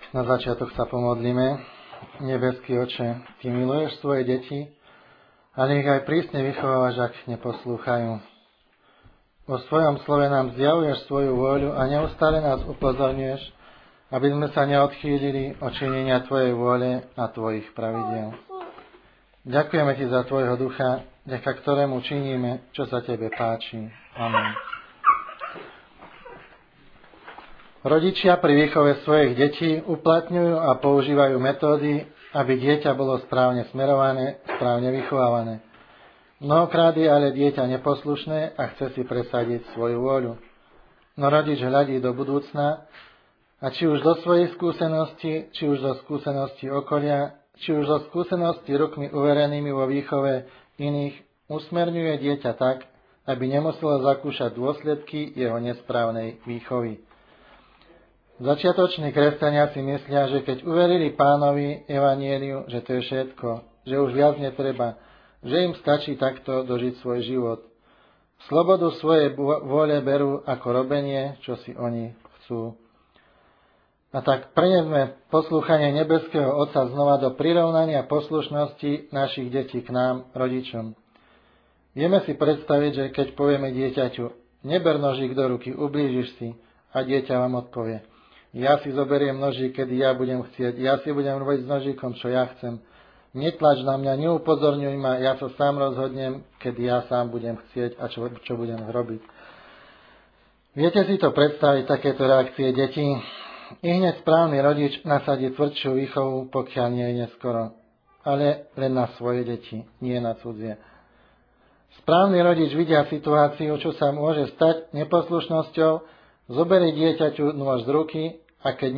Na začiatok sa pomodlíme. Nebeský Oče, Ty miluješ svoje deti, ale ich aj prísne vychovávaš, ak neposlúchajú. Vo svojom slove nám zjavuješ svoju vôľu a neustále nás upozorňuješ, aby sme sa neodchýlili od činenia Tvojej vôle a Tvojich pravidiel. Ďakujeme Ti za Tvojho ducha, vďaka ktorému činíme, čo sa Tebe páči. Amen. Rodičia pri výchove svojich detí uplatňujú a používajú metódy, aby dieťa bolo správne smerované, správne vychovávané. Mnohokrát je ale dieťa neposlušné a chce si presadiť svoju vôľu. No rodič hľadí do budúcna a či už zo svojej skúsenosti, či už zo skúsenosti okolia, či už zo skúsenosti rukmi uverenými vo výchove iných, usmerňuje dieťa tak, aby nemuselo zakúšať dôsledky jeho nesprávnej výchovy. Začiatoční kresťania si myslia, že keď uverili Pánovi evanjeliu, že to je všetko, že už viac netreba, že im stačí takto dožiť svoj život. Slobodu svojej vôle berú ako robenie, čo si oni chcú. A tak prenesme poslúchanie nebeského Otca znova do prirovnania poslušnosti našich detí k nám, rodičom. Vieme si predstaviť, že keď povieme dieťaťu, neber nožík do ruky, ublížiš si, a dieťa vám odpovie, ja si zoberiem nožík, kedy ja budem chcieť, ja si budem robiť s nožíkom, čo ja chcem. Netlač na mňa, neupozorňuj ma, ja sa sám rozhodnem, kedy ja sám budem chcieť a čo budem robiť. Viete si to predstaviť, takéto reakcie detí? I hneď správny rodič nasadí tvrdšiu výchovu, pokiaľ nie je neskoro. Ale len na svoje deti, nie na cudzie. Správny rodič vidia situáciu, čo sa môže stať neposlušnosťou, zoberie dieťaťu nôž z ruky a keď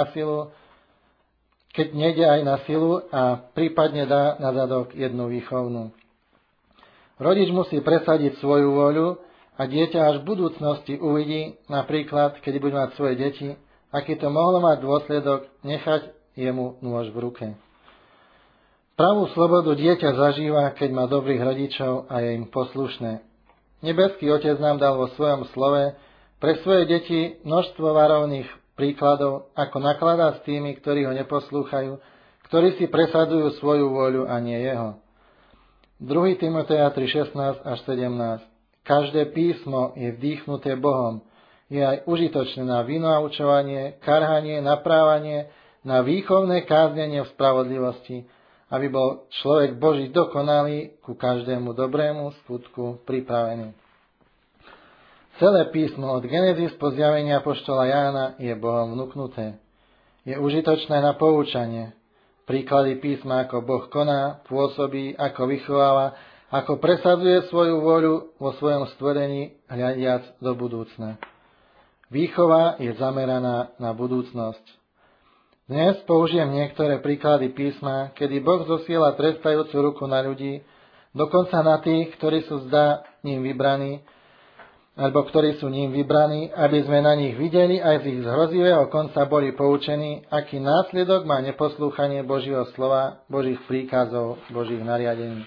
nejde aj na silu a prípadne dá na zadok jednu výchovnú. Rodič musí presadiť svoju vôľu a dieťa až v budúcnosti uvidí, napríklad, keď bude mať svoje deti, aký to mohlo mať dôsledok nechať jemu nôž v ruke. Pravú slobodu dieťa zažíva, keď má dobrých rodičov a je im poslušné. Nebeský Otec nám dal vo svojom slove pre svoje deti množstvo varovných príkladov, ako nakladá s tými, ktorí ho neposlúchajú, ktorí si presadzujú svoju vôľu a nie jeho. 2. Timoteja 3:16 až 17. Každé písmo je vdýchnuté Bohom, je aj užitočné na vynaučovanie, karhanie, naprávanie, na výchovné káznenie v spravodlivosti, aby bol človek Boží dokonalý ku každému dobrému skutku pripravený. Celé písmo od Genesis po zjavenie apoštola Jána je Bohom vnuknuté. Je užitočné na poučanie. Príklady písma, ako Boh koná, pôsobí, ako vychováva, ako presadzuje svoju vôľu vo svojom stvorení, hľadiac do budúcna. Výchova je zameraná na budúcnosť. Dnes použijem niektoré príklady písma, kedy Boh zosiela trestajúcu ruku na ľudí, dokonca na tých, ktorí sú ním vybraní, alebo ktorí sú ním vybraní, aby sme na nich videli aj z ich hrozivého konca boli poučení, aký následok má neposlúchanie Božieho slova, Božích príkazov, Božích nariadení.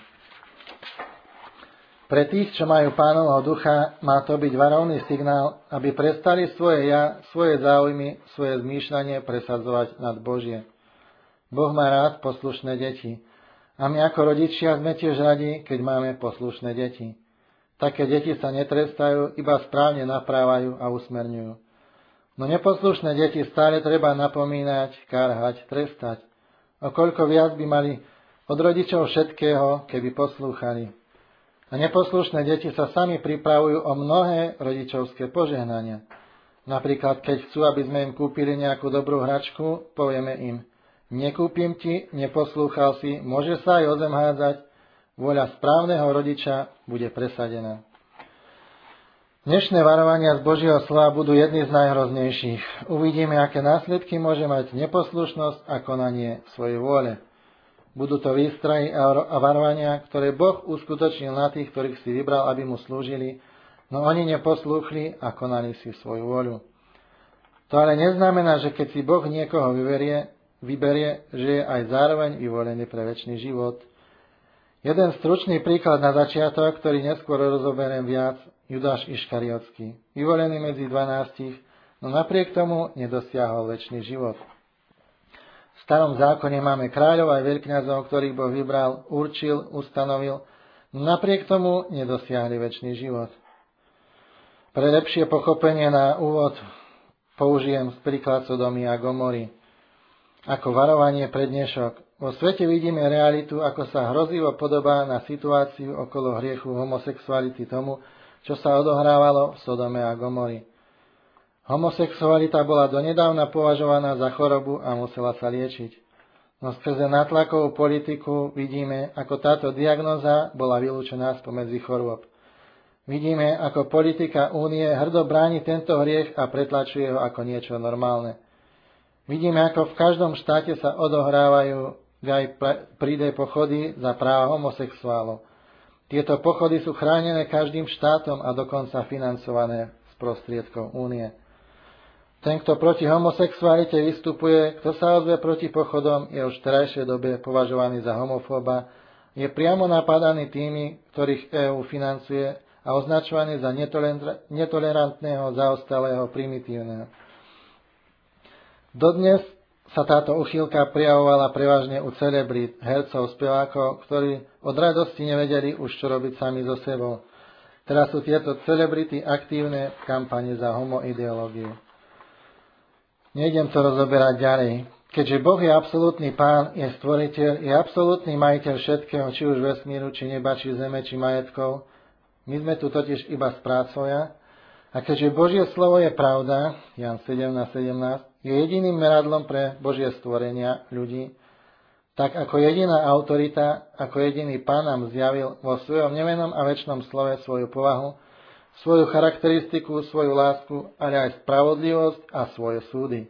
Pre tých, čo majú Pánovho ducha, má to byť varovný signál, aby prestali svoje ja, svoje záujmy, svoje zmýšľanie presadzovať nad Božie. Boh má rád poslušné deti. A my ako rodičia sme tiež radi, keď máme poslušné deti. Také deti sa netrestajú, iba správne naprávajú a usmerňujú. No neposlušné deti stále treba napomínať, karhať, trestať. O koľko viac by mali od rodičov všetkého, keby poslúchali. A neposlušné deti sa sami pripravujú o mnohé rodičovské požehnania. Napríklad, keď chcú, aby sme im kúpili nejakú dobrú hračku, povieme im, nekúpim ti, neposlúchal si, môže sa aj o zem hádzať, vôľa správneho rodiča bude presadená. Dnešné varovania z Božieho slova budú jedny z najhroznejších. Uvidíme, aké následky môže mať neposlušnosť a konanie svojej vôle. Budú to výstrahy a varovania, ktoré Boh uskutočnil na tých, ktorých si vybral, aby mu slúžili, no oni neposlúchli a konali si svoju vôľu. To ale neznamená, že keď si Boh niekoho vyberie, že je aj zároveň vyvolený pre večný život. Jeden stručný príklad na začiatok, ktorý neskôr rozoberiem viac, Judáš Iškariotský, vyvolený medzi 12, no napriek tomu nedosiahol večný život. starom zákone máme kráľov aj veľkňazov, ktorých Boh vybral, určil, ustanovil, napriek tomu nedosiahli večný život. Pre lepšie pochopenie na úvod použijem príklad Sodomy a Gomory ako varovanie pre dnešok. Vo svete vidíme realitu, ako sa hrozivo podobá na situáciu okolo hriechu homosexuality tomu, čo sa odohrávalo v Sodome a Gomori. Homosexualita bola donedávna považovaná za chorobu a musela sa liečiť. No skrze natlakovú politiku vidíme, ako táto diagnóza bola vylúčená spomedzi chorôb. Vidíme, ako politika únie hrdo bráni tento hriech a pretlačuje ho ako niečo normálne. Vidíme, ako v každom štáte sa odohrávajú aj prídej pochody za práva homosexuálov. Tieto pochody sú chránené každým štátom a dokonca financované z prostriedkov únie. Ten, kto proti homosexualite vystupuje, kto sa ozve proti pochodom, je už v terajšej dobe považovaný za homofóba, je priamo napadaný tými, ktorých EÚ financuje a označovaný za netolerantného, zaostalého, primitívneho. Dodnes sa táto uchýlka prejavovala prevažne u celebrít, hercov, spevákov, ktorí od radosti nevedeli už čo robiť sami so sebou. Teraz sú tieto celebrity aktívne v kampani za homoideológiu. Nejdem to rozoberať ďalej. Keďže Boh je absolútny pán, je stvoriteľ, je absolútny majiteľ všetkého, či už vesmíru, či neba, či zeme, či majetkov, my sme tu totiž iba správcovia. A keďže Božie slovo je pravda, Jan 17:17, je jediným meradlom pre Božie stvorenia ľudí, tak ako jediná autorita, ako jediný pán nám zjavil vo svojom nemenom a večnom slove svoju povahu, svoju charakteristiku, svoju lásku, ale aj spravodlivosť a svoje súdy.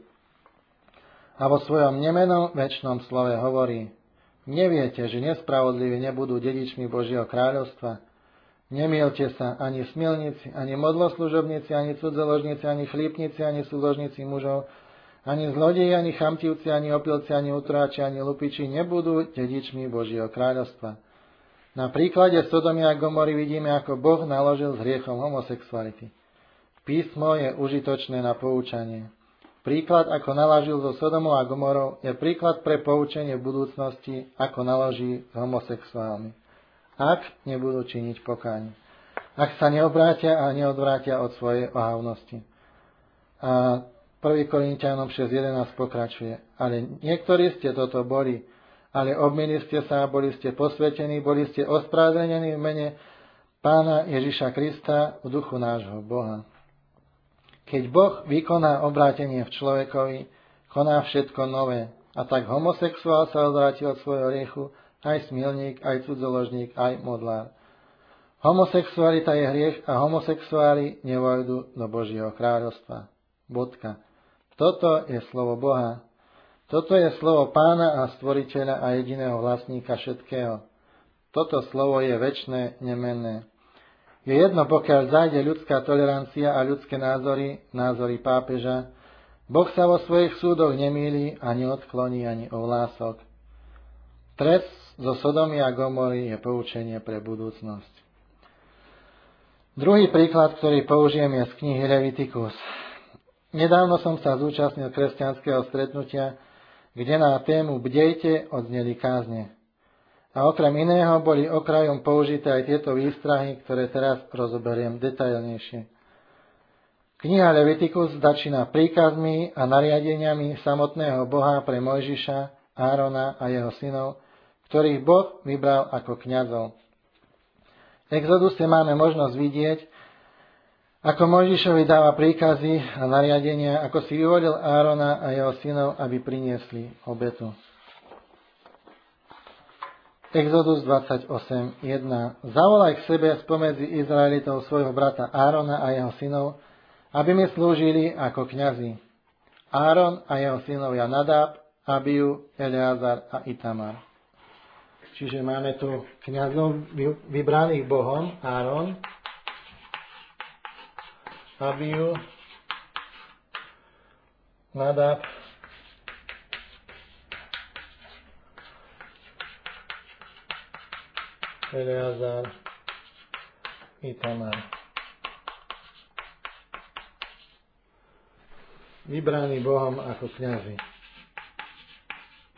A vo svojom nemenom večnom slove hovorí: neviete, že nespravodliví nebudú dedičmi Božieho kráľovstva? Nemýlte sa, ani smilníci, ani modloslužobníci, ani cudzoložníci, ani chlípnici, ani súložníci mužov, ani zlodeji, ani chamtivci, ani opilci, ani utráči, ani lupiči nebudú dedičmi Božieho kráľovstva. Na príklade Sodomy a Gomory vidíme, ako Boh naložil s hriechom homosexuality. Písmo je užitočné na poučanie. Príklad, ako naložil so Sodomou a Gomorou, je príklad pre poučenie v budúcnosti, ako naloží s homosexuálmi, ak nebudú činiť pokánie. Ak sa neobrátia a neodvrátia od svojej ohavnosti. A 1. Korinťanom 6.11 pokračuje: ale niektorí ste toto boli, ale obmýlili ste sa, boli ste posvetení, boli ste ospravedlnení v mene Pána Ježiša Krista v duchu nášho Boha. Keď Boh vykoná obrátenie v človekovi, koná všetko nové. A tak homosexuál sa odvrátil od svojho hriechu, aj smilník, aj cudzoložník, aj modlár. Homosexualita je hriech a homosexuáli nevojdu do Božieho kráľovstva. Bodka. Toto je slovo Boha. Toto je slovo Pána a Stvoriteľa a jediného vlastníka všetkého. Toto slovo je večné, nemenné. Je jedno, pokiaľ zájde ľudská tolerancia a ľudské názory pápeža, Boh sa vo svojich súdoch nemýli a neodkloní ani o vlások. Trest zo Sodomy a Gomory je poučenie pre budúcnosť. Druhý príklad, ktorý použijem, je z knihy Levitikus. Nedávno som sa zúčastnil kresťanského stretnutia, kde na tému Bdejte odzneli kázne. A okrem iného boli okrajom použité aj tieto výstrahy, ktoré teraz rozoberiem detailnejšie. Kniha Levitikus začína príkazmi a nariadeniami samotného Boha pre Mojžiša, Árona a jeho synov, ktorých Boh vybral ako kňazov. V Exoduse máme možnosť vidieť, ako Mojžišovi dáva príkazy a nariadenia, ako si vyvolil Árona a jeho synov, aby priniesli obetu. Exodus 28.1. Zavolaj k sebe spomedzi Izraelitov svojho brata Árona a jeho synov, aby mi slúžili ako kňazi. Áron a jeho synovia Nadab, Abiu, Eleazar a Itamar. Čiže máme tu kňazov vybraných Bohom: Áron, Abiu, Nadab, Eleazar, Itamar. Vybraný Bohom ako kňazi.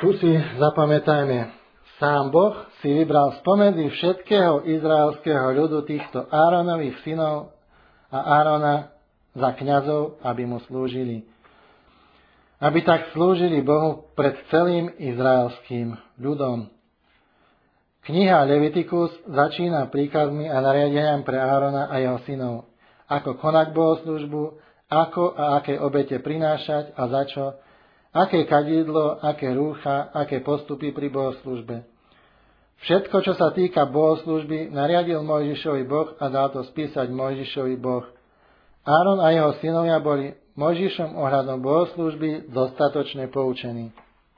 Tu si zapamätajme, sám Boh si vybral spomedzi všetkého izraelského ľudu týchto Áronových synov a Árona za kňazov, aby mu slúžili. Aby tak slúžili Bohu pred celým izraelským ľudom. Kniha Levitikus začína príkazmi a nariadeniam pre Árona a jeho synov, ako konať bohoslúžbu, ako a aké obete prinášať a za čo, aké kadidlo, aké rúcha, aké postupy pri bohoslúžbe. Všetko, čo sa týka bohoslúžby, nariadil Mojžišovi Boh a dal to spísať Mojžišovi Boh. Áron a jeho synovia boli Mojžišom ohľadom bohoslúžby dostatočne poučení.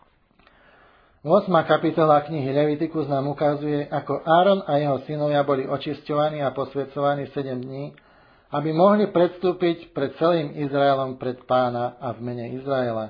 8. kapitola knihy Levitikus nám ukazuje, ako Áron a jeho synovia boli očisťovaní a posväcovaní 7 dní, aby mohli predstúpiť pred celým Izraelom pred Pána a v mene Izraela.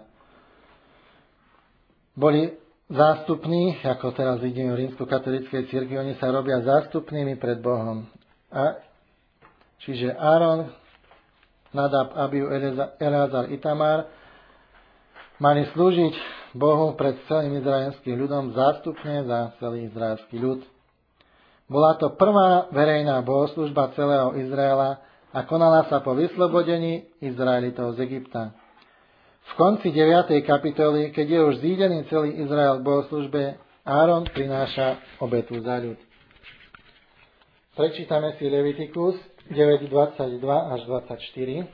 Boli zástupní, ako teraz vidíme v rímskokatolíckej cirkvi, oni sa robia zástupnými pred Bohom. Čiže Áron, Nadab, Abiu, Eleazar, Itamar mali slúžiť Bohu pred celým izraelským ľudom zástupne za celý izraelský ľud. Bola to prvá verejná bohoslužba celého Izraela a konala sa po vyslobodení Izraelitov z Egypta. V konci 9. kapitoly, keď je už zídený celý Izrael v bohoslužbe, Áron prináša obetu za ľud. Prečítame si Levitikus 9:22 až 24.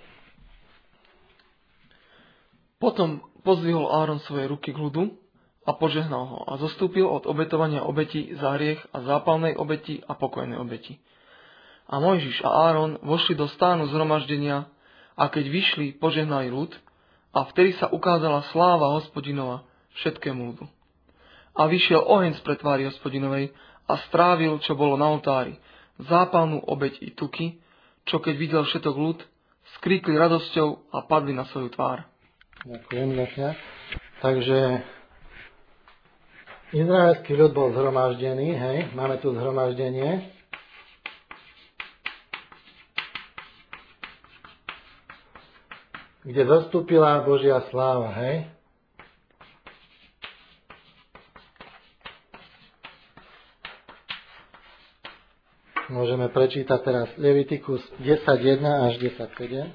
Potom pozdvihol Áron svoje ruky k ľudu a požehnal ho a zostúpil od obetovania obeti za hriech a zápalnej obeti a pokojnej obeti. A Mojžiš a Áron vošli do stánu zhromaždenia a keď vyšli, požehnali ľud a vtedy sa ukázala sláva Hospodinova všetkému ľudu. A vyšiel oheň spred tvári Hospodinovej a strávil, čo bolo na oltári, zápalnú obeť i tuky, čo keď videl všetok ľud, skríkli radosťou a padli na svoju tvár. Ďakujem, ďakujem. Takže izraelský ľud bol zhromaždený, hej, máme tu zhromaždenie. Kde zostúpila Božia sláva, hej. Môžeme prečítať teraz Levitikus 10.1 až 10.7.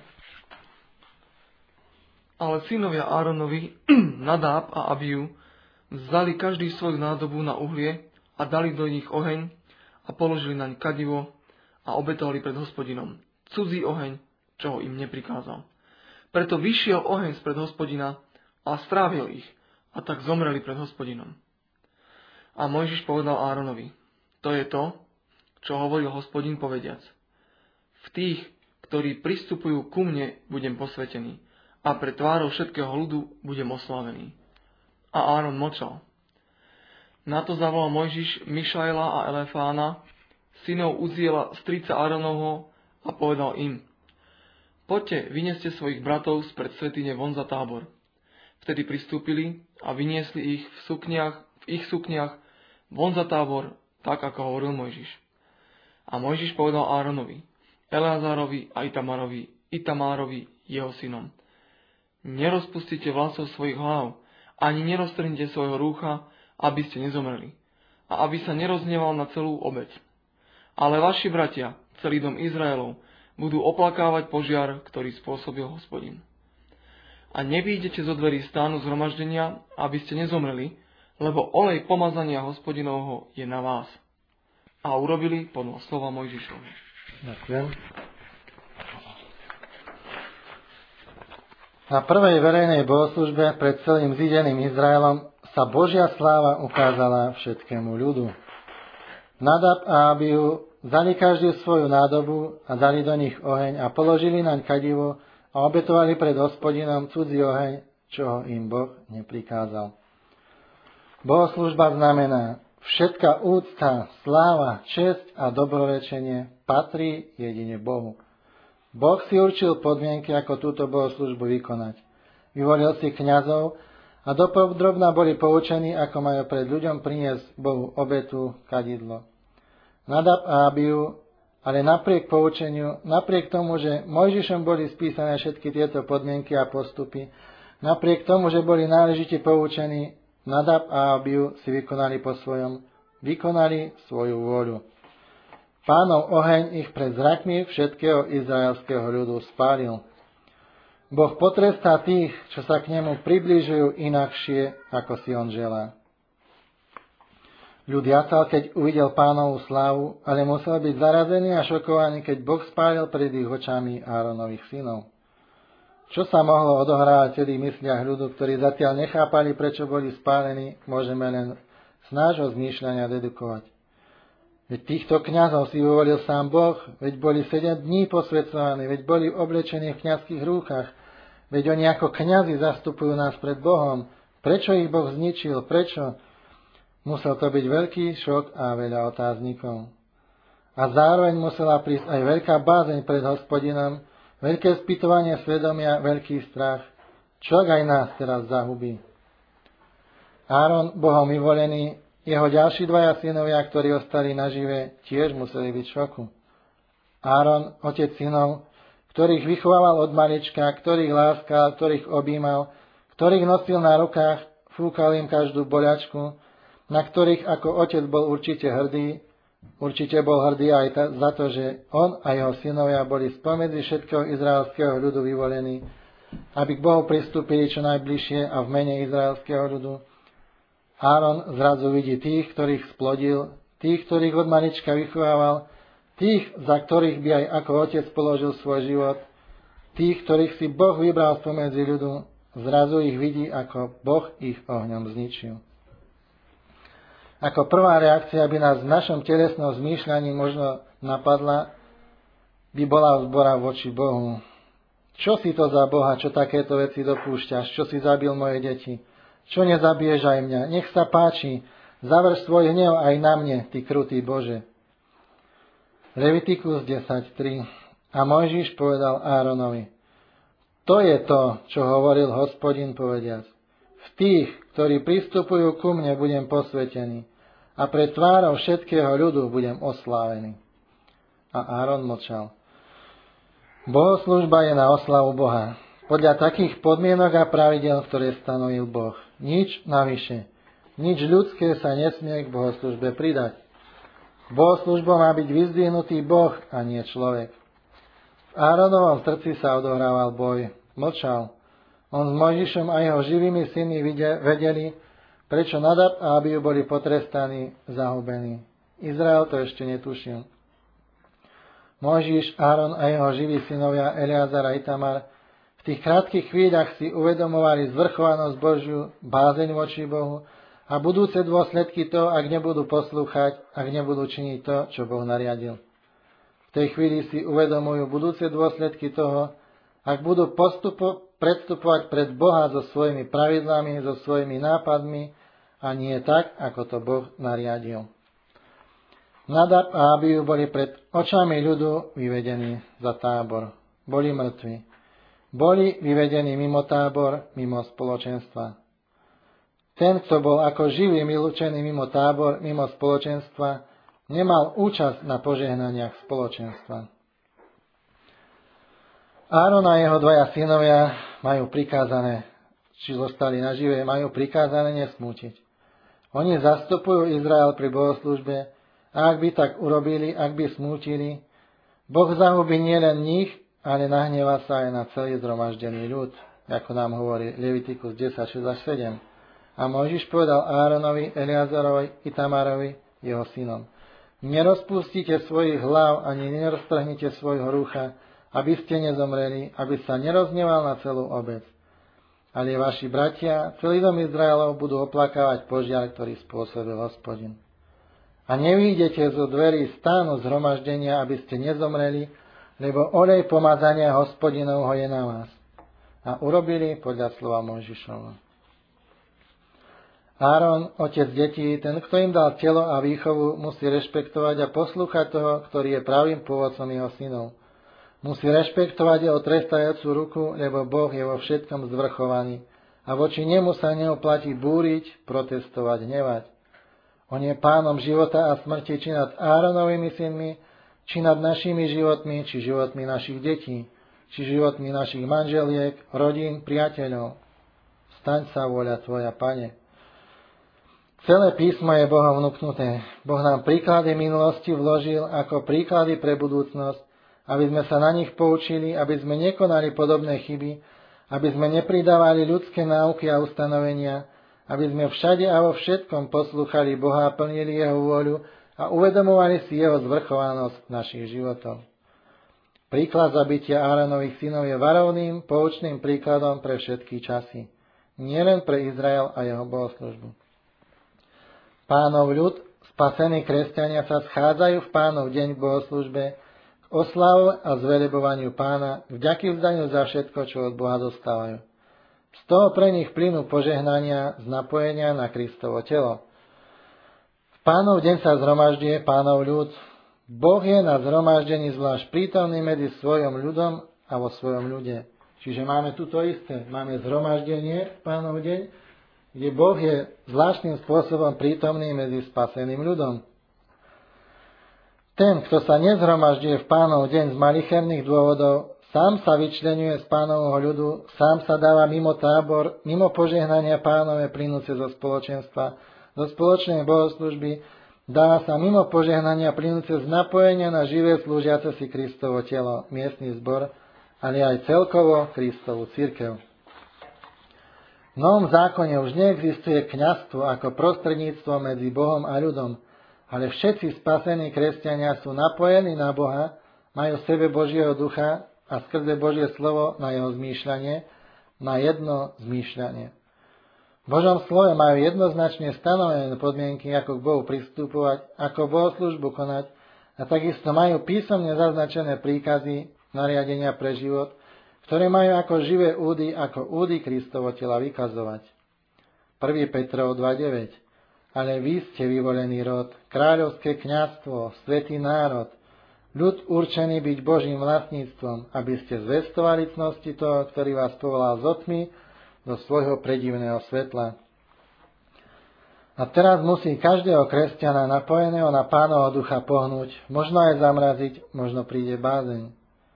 Ale synovia Áronovi, Nadab a Abiu, vzali každý svoju nádobu na uhlie a dali do nich oheň a položili naň kadivo a obetovali pred Hospodinom. Cudzí oheň, čo ho im neprikázal. Preto vyšiel oheň spred Hospodina a strávil ich a tak zomreli pred Hospodinom. A Mojžiš povedal Áronovi, to je to, čo hovoril Hospodin povediac. V tých, ktorí pristupujú ku mne, budem posvetený a pred tvárou všetkého ľudu budem oslávený. A Áron mlčal. Na to zavolal Mojžiš Mišaela a Elefána, synov Uziela, strica Áronovho, a povedal im, poďte, vynieste svojich bratov spred svätyne von za tábor. Vtedy pristúpili a vyniesli ich v ich sukniach von za tábor, tak ako hovoril Mojžiš. A Mojžiš povedal Áronovi, Eleazárovi a Itamárovi, jeho synom, nerozpustite vlasov svojich hlav, ani neroztrhnite svojho rúcha, aby ste nezomreli, a aby sa nerozneval na celú obeť. Ale vaši bratia, celý dom Izraelov, budú oplakávať požiar, ktorý spôsobil Hospodin. A nevyjdete zo dverí stánu zhromaždenia, aby ste nezomreli, lebo olej pomazania Hospodinovho je na vás. A urobili podľa slova Mojžišovho. Ďakujem. Na prvej verejnej bohoslužbe pred celým zídeným Izraelom sa Božia sláva ukázala všetkému ľudu. Nadab a Abiu vzali každý svoju nádobu a dali do nich oheň a položili naň kadivo a obetovali pred Hospodinom cudzí oheň, čo im Boh neprikázal. Bohoslužba znamená, všetka úcta, sláva, česť a dobrorečenie patrí jedine Bohu. Boh si určil podmienky, ako túto bohoslužbu vykonať. Vyvolil si kňazov a dopodrobna boli poučení, ako majú pred ľuďom priniesť Bohu obetu, kadidlo. Nadab a Abiu, ale napriek poučeniu, napriek tomu, že Mojžišom boli spísané všetky tieto podmienky a postupy, napriek tomu, že boli náležite poučení, Nadab a Abiu si vykonali po svojom, vykonali svoju vôľu. Pánov oheň ich pred zrakmi všetkého izraelského ľudu spálil. Boh potrestá tých, čo sa k nemu približujú inakšie, ako si on želá. Ľud jasal, keď uvidel Pánovú slávu, ale musel byť zarazený a šokovaný, keď Boh spálil pred ich očami Áronových synov. Čo sa mohlo odohrávať v celých mysliach ľudu, ktorí zatiaľ nechápali, prečo boli spálení, môžeme len z nášho zmýšľania dedukovať. Veď týchto kňazov si vyvolil sám Boh, veď boli 7 dní posväcovaní, veď boli oblečení v kňazských rúchach, veď oni ako kňazi zastupujú nás pred Bohom. Prečo ich Boh zničil? Prečo? Musel to byť veľký šok a veľa otáznikov. A zároveň musela prísť aj veľká bázeň pred Hospodinom, veľké spytovanie svedomia, veľký strach. Čo aj nás teraz zahubí? Áron, Bohom vyvolený, jeho ďalší dvaja synovia, ktorí ostali nažive, tiež museli byť v šoku. Áron, otec synov, ktorých vychovával od malička, ktorých láskal, ktorých objímal, ktorých nosil na rukách, fúkal im každú boľačku, na ktorých ako otec bol určite hrdý. Určite bol hrdý aj za to, že on a jeho synovia boli spomedzi všetkého izraelského ľudu vyvolení, aby k Bohu pristúpili čo najbližšie a v mene izraelského ľudu. Áron zrazu vidí tých, ktorých splodil, tých, ktorých od malička vychovával, tých, za ktorých by aj ako otec položil svoj život, tých, ktorých si Boh vybral spomedzi ľudu, zrazu ich vidí, ako Boh ich ohňom zničil. Ako prvá reakcia by nás v našom telesnom zmýšľaní možno napadla, by bola vzbora voči Bohu. Čo si to za Boha, čo takéto veci dopúšťaš, čo si zabil moje deti? Čo nezabiješ aj mňa? Nech sa páči, završ svoj hnev aj na mne, ty krutý Bože. Levitikus 10.3. A Mojžiš povedal Áronovi: To je to, čo hovoril Hospodin povediac. V tých, ktorí pristupujú ku mne, budem posvetený a pred tvárou všetkého ľudu budem oslávený. A Áron mlčal. Bohoslužba je na oslavu Boha, podľa takých podmienok a pravidel, ktoré stanovil Boh. Nič navyše, nič ľudské sa nesmie k bohoslužbe pridať. Bohoslužbou má byť vyzdvihnutý Boh a nie človek. V Áronovom srdci sa odohrával boj. Mlčal. On s Mojžišom a jeho živými synmi vedeli, prečo Nadab a Abiu boli potrestaní, zahubení. Izrael to ešte netušil. Mojžiš, Áron a jeho živí synovia Eleazar a Itamar v tých krátkych chvíľach si uvedomovali zvrchovanosť Božiu, bázeň voči Bohu a budúce dôsledky to, ak nebudú poslúchať, ak nebudú činiť to, čo Boh nariadil. V tej chvíli si uvedomujú budúce dôsledky toho, ak budú predstupovať pred Boha so svojimi pravidlami, so svojimi nápadmi a nie tak, ako to Boh nariadil. Nadab a Abiu boli pred očami ľudu vyvedení za tábor. Boli mŕtvi. Boli vyvedení mimo tábor, mimo spoločenstva. Ten, kto bol ako živý vylúčený mimo tábor, mimo spoločenstva, nemal účasť na požehnaniach spoločenstva. Áron a jeho dvaja synovia majú prikázané, či zostali nažive, majú prikázané nesmútiť. Oni zastupujú Izrael pri bohoslužbe a ak by tak urobili, ak by smútili, Boh zahubí nielen nich, ale nahnevá sa aj na celý zhromaždený ľud, ako nám hovorí Levitikus 10.6-7. A Mojžiš povedal Áronovi, Eleazarovi, Itamarovi, jeho synom: Nerozpustite svojich hlav ani neroztrhnite svojho rúcha, aby ste nezomreli, aby sa nerozneval na celú obec. Ale vaši bratia, celý dom Izraelov budú oplakávať požiar, ktorý spôsobil Hospodin. A nevyjdete zo dverí stánu zhromaždenia, aby ste nezomreli, lebo olej pomazania Hospodinovho je na vás. A urobili podľa slova Mojžišova. Áron, otec detí, ten, kto im dal telo a výchovu, musí rešpektovať a poslúchať toho, ktorý je pravým pôvodcom jeho synov. Musí rešpektovať jeho trestajúcu ruku, lebo Boh je vo všetkom zvrchovaný a voči nemu sa neoplatí búriť, protestovať, hnevať. On je pánom života a smrti či nad Áronovými synmi, či nad našimi životmi, či životmi našich detí, či životmi našich manželiek, rodín, priateľov. Staň sa vôľa Tvoja, Pane. Celé písmo je Bohom vnuknuté. Boh nám príklady minulosti vložil ako príklady pre budúcnosť, aby sme sa na nich poučili, aby sme nekonali podobné chyby, aby sme nepridávali ľudské náuky a ustanovenia, aby sme všade a vo všetkom poslúchali Boha a plnili Jeho vôľu a uvedomovali si Jeho zvrchovanosť našich životov. Príklad zabitia Áronových synov je varovným, poučným príkladom pre všetky časy, nielen pre Izrael a jeho bohoslužbu. Pánov ľud, spasení kresťania sa schádzajú v Pánov deň v bohoslužbe k oslavu a zvelebovaniu Pána, vďaky vzdaniu za všetko, čo od Boha dostávajú. Z toho pre nich plynú požehnania z napojenia na Kristovo telo. V Pánov deň sa zhromažďuje Pánov ľud. Boh je na zhromaždení zvlášť prítomný medzi svojom ľudom a vo svojom ľude. Čiže máme tu to isté. Máme zhromaždenie v Pánov deň, kde Boh je zvláštnym spôsobom prítomný medzi spaseným ľudom. Ten, kto sa nezhromažďuje v Pánov deň z malicherných dôvodov, sám sa vyčleňuje z Pánovho ľudu, sám sa dáva mimo tábor, mimo požehnania Pánove plynúce zo spoločenstva, zo spoločnej bohoslužby, dáva sa mimo požehnania plynúce z napojenia na živé slúžiace si Kristovo telo, miestny zbor, ale aj celkovo Kristovú cirkev. V Novom zákone už neexistuje kňazstvo ako prostredníctvo medzi Bohom a ľudom, ale všetci spasení kresťania sú napojení na Boha, majú v sebe Božieho ducha a skrze Božie slovo na jeho zmýšľanie, na jedno zmýšľanie. V Božom slove majú jednoznačne stanovené podmienky, ako k Bohu pristupovať, ako bohoslužbu konať a takisto majú písomne zaznačené príkazy, nariadenia pre život, ktoré majú ako živé údy, ako údy Kristovo tela vykazovať. 1. Petrov 2.9. Ale vy ste vyvolený rod, kráľovské kňazstvo, svätý národ, ľud určený byť Božím vlastníctvom, aby ste zvestovali cnosti toho, ktorý vás povolal z tmy do svojho predivného svetla. A teraz musí každého kresťana napojeného na Pánovho ducha pohnúť, možno aj zamraziť, možno príde bázeň.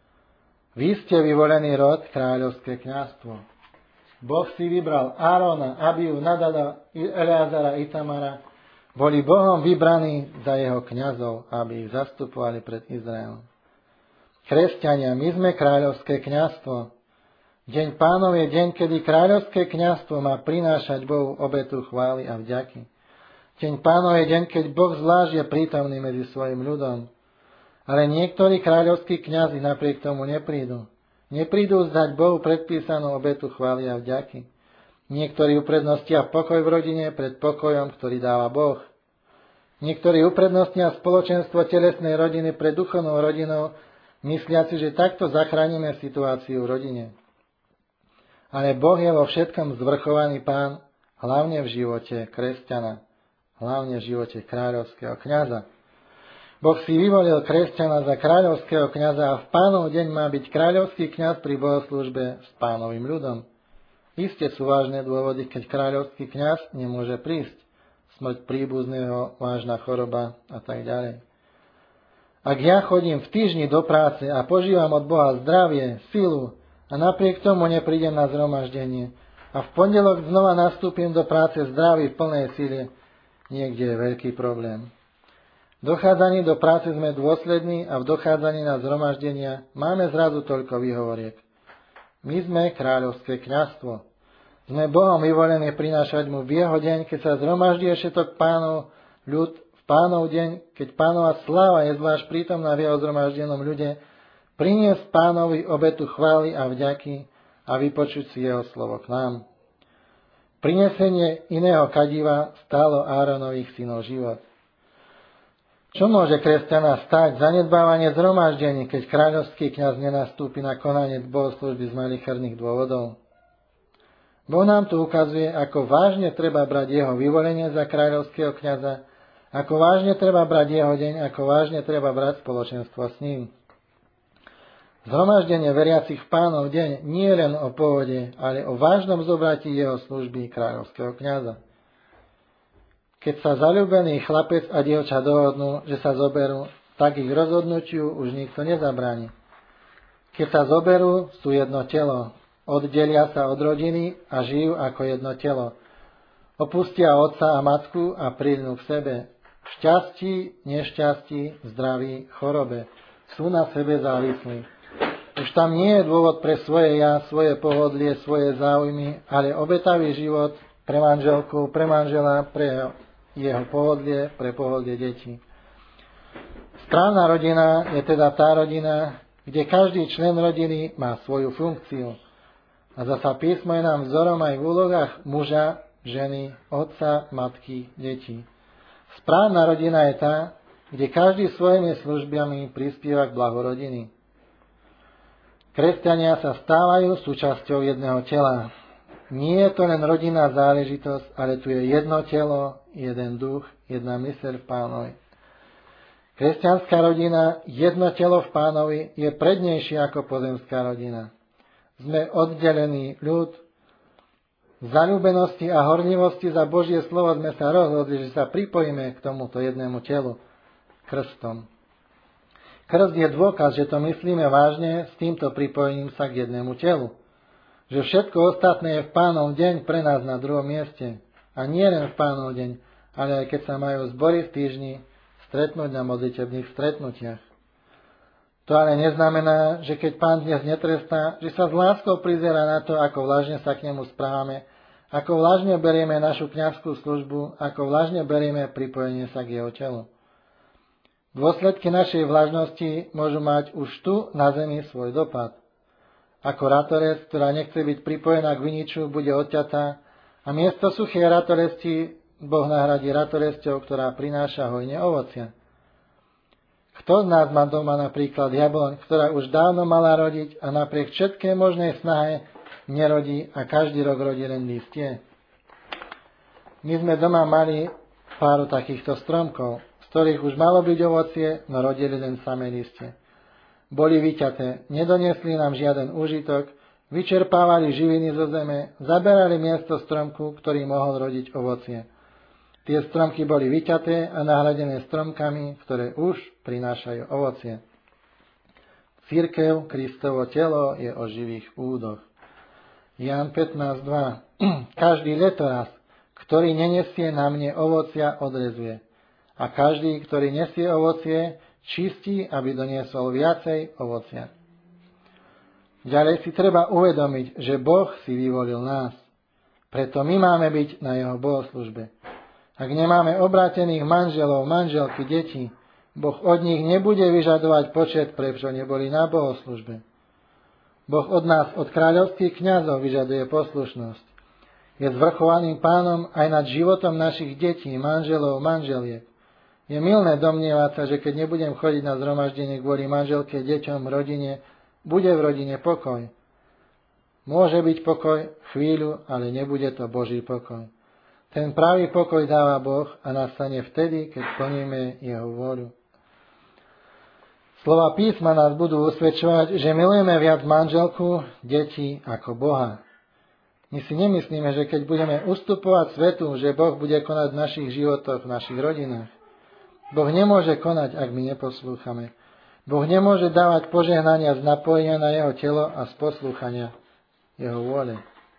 Vy ste vyvolený rod, kráľovské kňazstvo. Boh si vybral Árona, Abiu, Nadada, Eleazara, Itamara. Boli Bohom vybraní za jeho kňazov, aby ich zastupovali pred Izraelom. Kresťania, my sme kráľovské kňazstvo. Deň Pánov je deň, kedy kráľovské kňazstvo má prinášať Bohu obetu chvály a vďaky. Deň Pánov je deň, keď Boh zvlášť je prítomný medzi svojim ľudom. Ale niektorí kráľovskí kňazi napriek tomu neprídu. Neprídu zdať Bohu predpísanú obetu chvály a vďaky. Niektorí uprednostia pokoj v rodine pred pokojom, ktorý dáva Boh. Niektorí uprednostnia spoločenstvo telesnej rodiny pred duchovnou rodinou, mysliaci, že takto zachránime situáciu v rodine. Ale Boh je vo všetkom zvrchovaný Pán, hlavne v živote kresťana, hlavne v živote kráľovského kňaza. Boh si vyvolil kresťana za kráľovského kňaza a v Pánov deň má byť kráľovský kňaz pri bohoslúžbe s Pánovým ľudom. Isté sú vážne dôvody, keď kráľovský kňaz nemôže prísť. Smrť príbuzného, vážna choroba a tak ďalej. Ak ja chodím v týždni do práce a požívam od Boha zdravie, silu, a napriek tomu neprídem na zhromaždenie a v pondelok znova nastúpim do práce zdravý v plnej sile, niekde je veľký problém. V dochádzaní do práce sme dôslední a v dochádzaní na zhromaždenia máme zrazu toľko výhovoriek. My sme kráľovské kňazstvo. Sme Bohom vyvolení prinášať mu v jeho deň, keď sa zhromaždí všetok Pánov ľud, v Pánov deň, keď Pánova sláva je zvlášť prítomná v jeho zhromaždenom ľude, priniesť Pánovi obetu chvály a vďaky a vypočuť si jeho slovo k nám. Prinesenie iného kadiva stálo Áronových synov život. Čo môže kresťana stať zanedbávanie zhromaždení, keď kráľovský kňaz nenastúpi na konanie bohoslužby z malicherných dôvodov? Boh nám tu ukazuje, ako vážne treba brať jeho vyvolenie za kráľovského kňaza, ako vážne treba brať jeho deň, ako vážne treba brať spoločenstvo s ním. Zhromaždenie veriacich v Pánov deň nie je len o pôvode, ale o vážnom zobratí jeho služby kráľovského kňaza. Keď sa zaľúbený chlapec a dievča dohodnú, že sa zoberú, tak ich rozhodnutiu už nikto nezabráni. Keď sa zoberú, sú jedno telo, oddelia sa od rodiny a žijú ako jedno telo. Opustia otca a matku a prídnu k sebe. V šťastí, nešťastí, zdraví, chorobe. Sú na sebe závislí. Už tam nie je dôvod pre svoje ja, svoje pohodlie, svoje záujmy, ale obetavý život pre manželku, pre manžela, pre jeho pohodlie, pre pohodlie detí. Správna rodina je teda tá rodina, kde každý člen rodiny má svoju funkciu. A zasa písmo je nám vzorom aj v úlohách muža, ženy, otca, matky, detí. Správna rodina je tá, kde každý svojimi službami prispieva k blahu rodiny. Kresťania sa stávajú súčasťou jedného tela. Nie je to len rodinná záležitosť, ale tu je jedno telo, jeden duch, jedna myseľ v Pánovi. Kresťanská rodina, jedno telo v Pánovi, je prednejšia ako pozemská rodina. Sme oddelení ľud. V zaľúbenosti a horlivosti za Božie slovo sme sa rozhodli, že sa pripojíme k tomuto jednému telu krstom. Krst je dôkaz, že to myslíme vážne s týmto pripojením sa k jednému telu. Že všetko ostatné je v Pánov deň pre nás na druhom mieste. A nie len v Pánov deň, ale aj keď sa majú zbory v týždni stretnúť na modlitebných stretnutiach. To ale neznamená, že keď Pán dnes netrestá, že sa s láskou prizerá na to, ako vlažne sa k nemu správame, ako vlažne berieme našu kňazskú službu, ako vlažne berieme pripojenie sa k jeho telu. Dôsledky našej vlažnosti môžu mať už tu na zemi svoj dopad. Ako ratorec, ktorá nechce byť pripojená k viniču, bude odťatá a miesto suchej ratoresti Boh nahradí ratorесťou, ktorá prináša hojne ovocia. Kto z nás má doma napríklad jabloň, ktorá už dávno mala rodiť a napriek všetkej možnej snahe nerodí a každý rok rodí len listie? My sme doma mali páru takýchto stromkov, z ktorých už malo byť ovocie, no rodili len samé listie. Boli vyťaté, nedoniesli nám žiaden úžitok, vyčerpávali živiny zo zeme, zaberali miesto stromku, ktorý mohol rodiť ovocie. Tie stromky boli vyťaté a nahradené stromkami, ktoré už prinášajú ovocie. Cirkev, Kristovo telo, je o živých údoch. Ján 15.2. Každý letoraz, ktorý nenesie na mne ovocia, odrezuje. A každý, ktorý nesie ovocie, čistí, aby doniesol viacej ovocia. Ďalej si treba uvedomiť, že Boh si vyvolil nás. Preto my máme byť na jeho bohoslužbe. Ak nemáme obrátených manželov, manželky, detí, Boh od nich nebude vyžadovať počet, prečo neboli na bohoslužbe. Boh od nás, od kráľovských kňazov, vyžaduje poslušnosť. Je zvrchovaným Pánom aj nad životom našich detí, manželov, manželiek. Je mylné domnievať sa, že keď nebudem chodiť na zhromaždenie kvôli manželke, deťom, rodine, bude v rodine pokoj. Môže byť pokoj chvíľu, ale nebude to Boží pokoj. Ten pravý pokoj dáva Boh a nastane vtedy, keď plníme jeho vôľu. Slova písma nás budú usvedčovať, že milujeme viac manželku, deti ako Boha. My si nemyslíme, že keď budeme ustupovať svetu, že Boh bude konať v našich životoch, v našich rodinách. Boh nemôže konať, ak my neposlúchame. Boh nemôže dávať požehnania z napojenia na jeho telo a z poslúchania jeho vôle.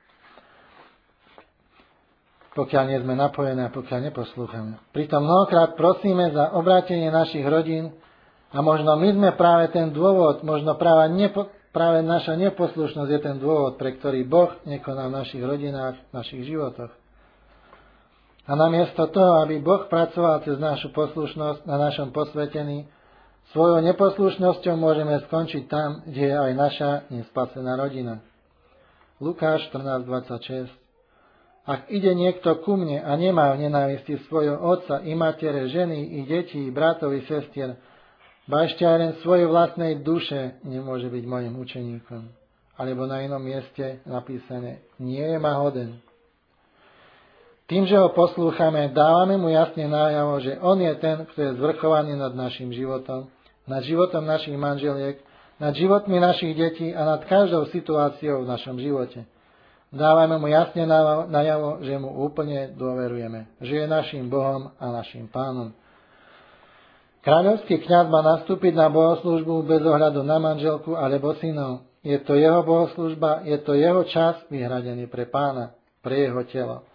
Pokiaľ nie sme napojené a pokiaľ neposlúchame. Pritom mnohokrát prosíme za obrátenie našich rodín a možno my sme práve ten dôvod, možno práve naša neposlušnosť je ten dôvod, pre ktorý Boh nekoná v našich rodinách, v našich životoch. A namiesto toho, aby Boh pracoval cez našu poslušnosť na našom posvetení, svojou neposlušnosťou môžeme skončiť tam, kde je aj naša nespasená rodina. Lukáš 14.26. Ak ide niekto ku mne a nemá v nenávisti svojho otca i matere, ženy i detí, bratov i sestier, ba ešte aj len svojej vlastnej duše nemôže byť mojim učeníkom. Alebo na inom mieste napísané, nie je ma hoden. Tým, že ho poslúchame, dávame mu jasne najavo, že on je ten, kto je zvrchovaný nad našim životom, nad životom našich manželiek, nad životmi našich detí a nad každou situáciou v našom živote. Dávame mu jasne najavo, že mu úplne dôverujeme, že je našim Bohom a našim Pánom. Kráľovský kňaz má nastúpiť na bohoslúžbu bez ohľadu na manželku alebo synov. Je to jeho bohoslúžba, je to jeho čas vyhradený pre Pána, pre jeho telo.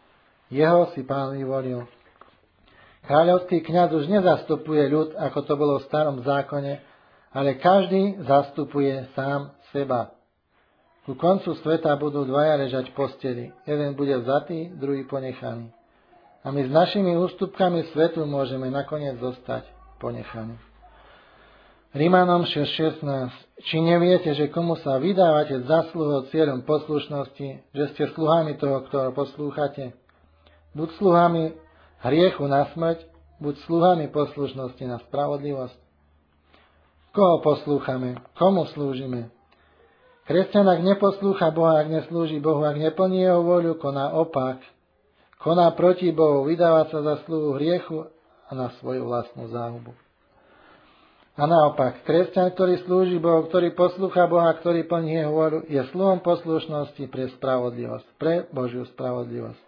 Jeho si Pán vyvolil. Kráľovský kňaz už nezastupuje ľud, ako to bolo v starom zákone, ale každý zastupuje sám seba. Ku koncu sveta budú dvaja ležať v posteli. Jeden bude vzatý, druhý ponechaný. A my s našimi ústupkami svetu môžeme nakoniec zostať ponechaní. Rímanom 6.16. Či neviete, že komu sa vydávate zasluhou cieľom poslušnosti, že ste sluhami toho, ktorého poslúchate? Buď sluhami hriechu na smrť, buď sluhami poslušnosti na spravodlivosť. Koho poslúchame? Komu slúžime? Kresťan, ak neposlúcha Boha, ak neslúži Bohu, ak neplní jeho voľu, koná opak. Koná proti Bohu, vydáva sa za sluhu hriechu a na svoju vlastnú záhubu. A naopak, kresťan, ktorý slúži Bohu, ktorý poslúcha Boha, ktorý plní jeho voľu, je sluhom poslušnosti pre spravodlivosť, pre Božiu spravodlivosť.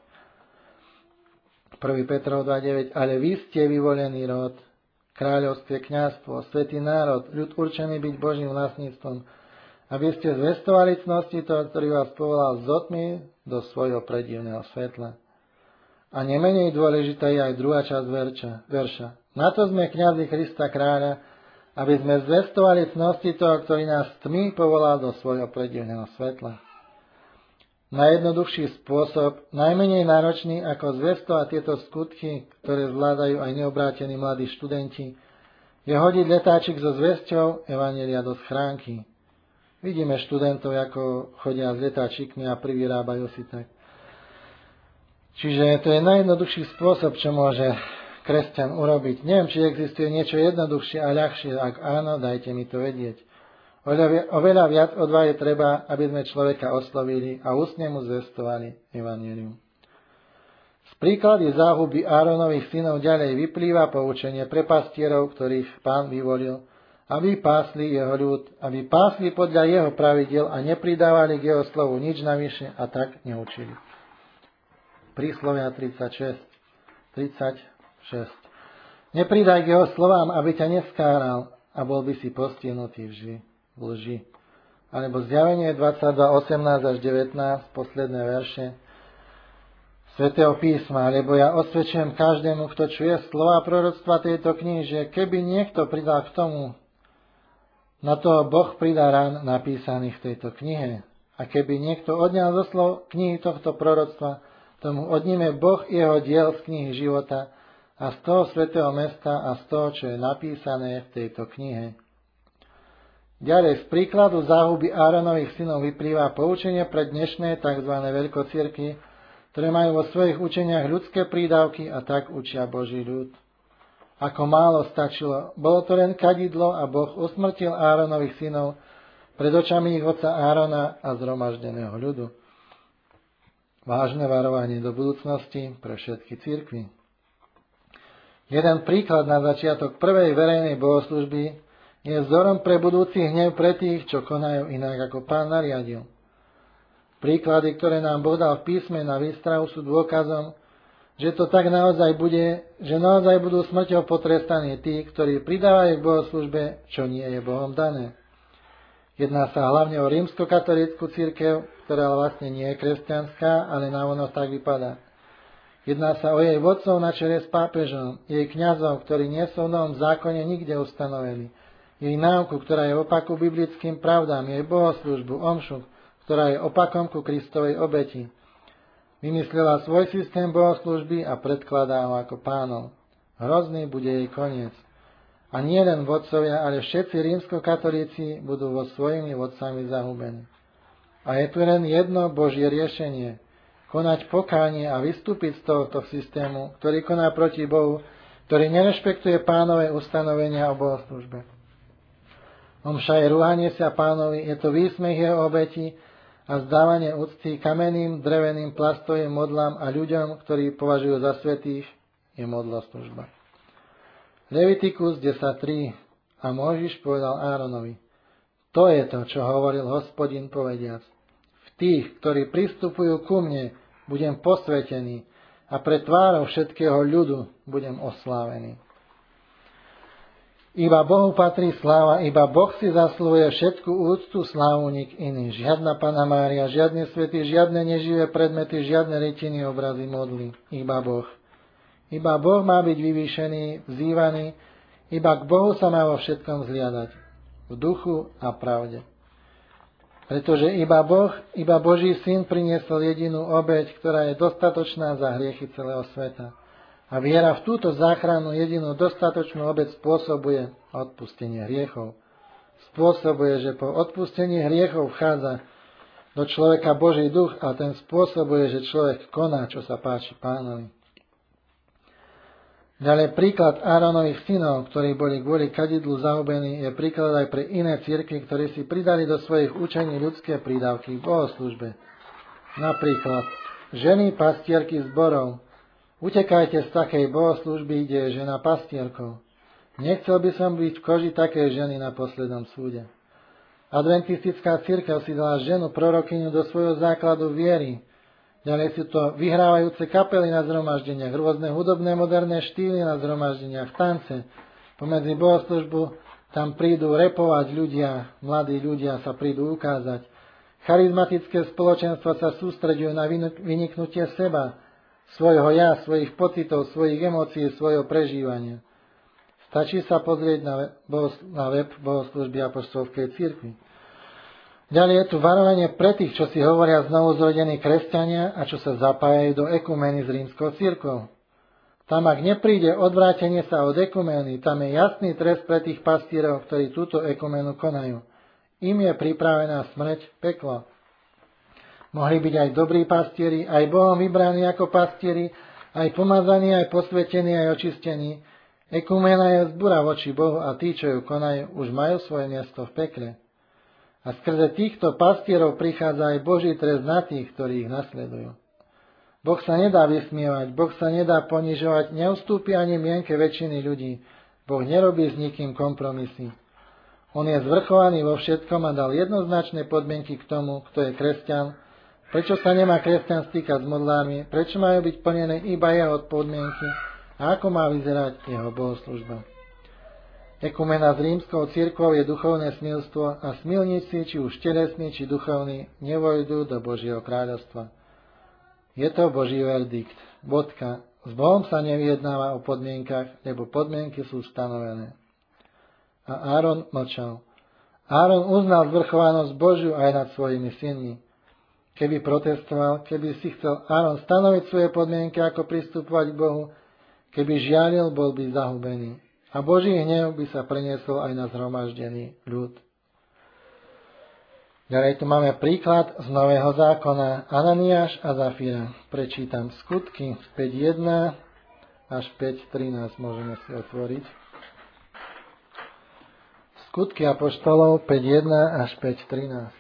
1. Petrov 2.9. Ale vy ste vyvolený rod, kráľovské kňazstvo, svätý národ, ľud určený byť Božím vlastníctvom, aby ste zvestovali cnosti toho, ktorý vás povolal z otmy do svojho predivného svetla. A nemenej dôležitá je aj druhá časť verša. Na to sme kňazi Krista kráľa, aby sme zvestovali cnosti toho, ktorý nás z tmy povolal do svojho predivného svetla. Najjednoduchší spôsob, najmenej náročný, ako zvestovať tieto skutky, ktoré zvládajú aj neobrátení mladí študenti, je hodiť letáčik so zvesťou evanjelia do schránky. Vidíme študentov, ako chodia s letáčikmi a privyrábajú si tak. Čiže to je najjednoduchší spôsob, čo môže kresťan urobiť. Neviem, či existuje niečo jednoduchšie a ľahšie. Ak áno, dajte mi to vedieť. Oveľa viac odvahy treba, aby sme človeka oslovili a ústne mu zvestovali evanjelium. Z príklady záhuby Áronových synov ďalej vyplýva poučenie pre pastierov, ktorých Pán vyvolil, aby pásli jeho ľud, aby pásli podľa jeho pravidiel a nepridávali k jeho slovu nič navyše a tak neučili. Príslovia 36. Nepridaj k jeho slovám, aby ťa neskáral a bol by si postihnutý v lži. Alebo Zjavenie 22.18 až 19, posledné verše Svätého písma, lebo ja osvedčujem každému, kto čuje slova proroctva tejto knihy, že keby niekto pridal k tomu, na to Boh pridá rán napísaných v tejto knihe. A keby niekto odňal zo slov knihy tohto proroctva, tomu odníme Boh jeho diel z knihy života a z toho svätého mesta a z toho, čo je napísané v tejto knihe. Ďalej, z príkladu záhuby Áronových synov vyplýva poučenie pre dnešné tzv. Veľkocirkvi, ktoré majú vo svojich učeniach ľudské prídavky a tak učia Boží ľud. Ako málo stačilo, bolo to len kadidlo a Boh usmrtil Áronových synov pred očami ich otca Árona a zhromaždeného ľudu. Vážne varovanie do budúcnosti pre všetky cirkvi. Jeden príklad na začiatok prvej verejnej bohoslužby je vzorom pre budúci hnev pre tých, čo konajú inak, ako Pán nariadil. Príklady, ktoré nám Boh dal v písme na výstrahu, sú dôkazom, že to tak naozaj bude, že naozaj budú smrťou potrestaní tí, ktorí pridávajú k bohoslužbe, čo nie je Bohom dané. Jedná sa hlavne o rímskokatolícku cirkev, ktorá vlastne nie je kresťanská, ale navonok tak vypadá. Jedná sa o jej vodcov na čele s pápežom, jej kňazov, ktorí nie sú v novom zákone nikde ustanovení, jej náuku, ktorá je opaku biblickým pravdám, jej bohoslužbu, omšu, ktorá je opakom ku Kristovej obeti. Vymyslela svoj systém bohoslužby a predkladá ho ako Pánov. Hrozný bude jej koniec. A nie len vodcovia, ale všetci rímskokatolíci budú vo svojimi vodcami zahubení. A je tu len jedno Božie riešenie. Konať pokánie a vystúpiť z tohto systému, ktorý koná proti Bohu, ktorý nerešpektuje Pánové ustanovenia o bohoslužbe. Omša je rúhanie sa Pánovi, je to výsmech jeho obeti a zdávanie úcty kamenným, dreveným, plastovým modlám a ľuďom, ktorí považujú za svätých, je modloslužba. Levitikus 10.3. A Mojžiš povedal Áronovi: To je to, čo hovoril Hospodin povediac. V tých, ktorí pristupujú ku mne, budem posvätený a pred tvárou všetkého ľudu budem oslávený. Iba Bohu patrí sláva, iba Boh si zaslúhuje všetku úctu, slávu, nik iný. Žiadna Panna Mária, žiadne svety, žiadne neživé predmety, žiadne retiny, obrazy, modly. Iba Boh. Iba Boh má byť vyvýšený, vzývaný, iba k Bohu sa má vo všetkom zliadať. V duchu a pravde. Pretože iba Boh, iba Boží Syn priniesol jedinú obeť, ktorá je dostatočná za hriechy celého sveta. A viera v túto záchrannú jedinú dostatočnú obeť spôsobuje odpustenie hriechov. Spôsobuje, že po odpustení hriechov vchádza do človeka Boží duch a ten spôsobuje, že človek koná, čo sa páči Pánovi. Ďalej príklad Áronových synov, ktorí boli kvôli kadidlu zahubení, je príklad aj pre iné cirkvi, ktorí si pridali do svojich učení ľudské prídavky v bohoslúžbe. Napríklad ženy pastierky zborov. Utekajte z takej bohoslúžby, kde je žena pastierkou. Nechcel by som byť v koži takej ženy na poslednom súde. Adventistická cirkev si dala ženu prorokyňu do svojho základu viery. Ďalej sú to vyhrávajúce kapely na zhromaždeniach, rôzne hudobné moderné štýly na zhromaždeniach, tance. Pomedzi bohoslúžbu tam prídu repovať ľudia, mladí ľudia sa prídu ukázať. Charizmatické spoločenstva sa sústreďujú na vyniknutie seba, svojho ja, svojich pocitov, svojich emócií, svojho prežívania. Stačí sa pozrieť na web bohoslúžby apoštolskej cirkvi. Ďalej je tu varovanie pre tých, čo si hovoria znovuzrodení kresťania a čo sa zapájajú do ekumeny s rímskou cirkvou. Tam, ak nepríde odvrátenie sa od ekumény, tam je jasný trest pre tých pastierov, ktorí túto ekumenu konajú. Im je pripravená smrť, peklo. Mohli byť aj dobrí pastieri, aj Bohom vybraní ako pastieri, aj pomazaní, aj posvetení, aj očistení. Ekumena je vzbúra voči Bohu a tí, čo ju konajú, už majú svoje miesto v pekle. A skrze týchto pastierov prichádza aj Boží trest na tých, ktorí ich nasledujú. Boh sa nedá vysmievať, Boh sa nedá ponižovať, neustúpi ani mienke väčšiny ľudí. Boh nerobí s nikým kompromisy. On je zvrchovaný vo všetkom a dal jednoznačné podmienky k tomu, kto je kresťan. Prečo sa nemá kresťan stýkať s modlármi? Prečo majú byť plnené iba jeho podmienky? A ako má vyzerať jeho bohoslúžba? Ekumena s rímskou cirkvou je duchovné smilstvo a smilníci, či už telesní, či duchovní, nevojdú do Božieho kráľovstva. Je to Boží verdikt. Bodka. S Bohom sa nevyjednáva o podmienkach, lebo podmienky sú stanovené. A Áron mlčal. Áron uznal zvrchovanosť Božiu aj nad svojimi synmi. Keby protestoval, keby si chcel Áron stanoviť svoje podmienky, ako pristupovať k Bohu, keby žiaril, bol by zahubený. A Boží hnev by sa preniesol aj na zhromaždený ľud. Ďalej tu máme príklad z Nového zákona. Ananiáš a Zafira. Prečítam Skutky 5.1 až 5.13. Môžeme si otvoriť. Skutky apoštolov 5.1 až 5.13.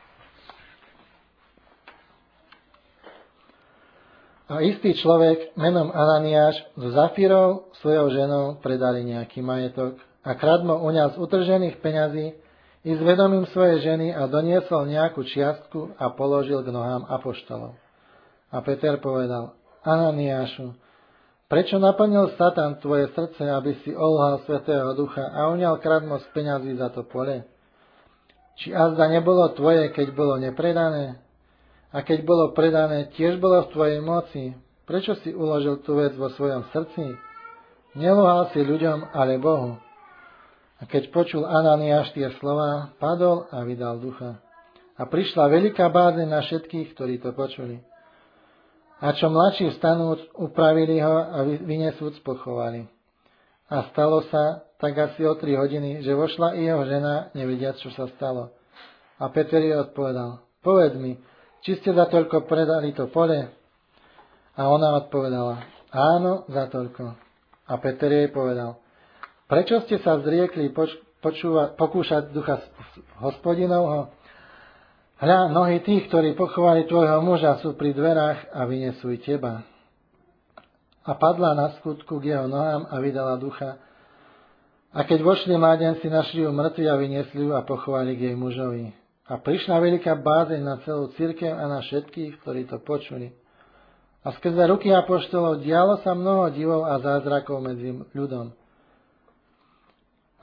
A istý človek menom Ananiáš so Zafírou, svojou ženou, predali nejaký majetok a kradmo uňal z utržených peňazí i s vedomím svojej ženy a doniesol nejakú čiastku a položil k nohám apoštolov. A Peter povedal: Ananiášu, prečo naplnil Satan tvoje srdce, aby si olhal Svätého Ducha a uňal kradmo z peňazí za to pole? Či azda nebolo tvoje, keď bolo nepredané? A keď bolo predané, tiež bolo v tvojej moci. Prečo si uložil tú vec vo svojom srdci? Nelúhal si ľuďom, ale Bohu. A keď počul Ananiáš tie slova, padol a vydal ducha. A prišla veľká bázeň na všetkých, ktorí to počuli. A čo mladší vstanúc, upravili ho a vynesúc pochovali. A stalo sa, tak asi o 3 hodiny, že vošla i jeho žena, nevediac, čo sa stalo. A Peter jej odpovedal: Povedz mi, či ste za toľko predali to pole? A ona odpovedala: Áno, za toľko. A Peter jej povedal: Prečo ste sa zriekli pokúšať ducha Hospodinovho? Hľa, nohy tých, ktorí pochovali tvojho muža, sú pri dverách a vynesú i teba. A padla na skutku k jeho nohám a vydala ducha. A keď vošli mládenci, našli ju mŕtvi a vyniesli ju a pochovali k jej mužovi. A prišla veľká bázeň na celú cirkev a na všetkých, ktorí to počuli. A skrze ruky apoštolov dialo sa mnoho divov a zázrakov medzi ľudom.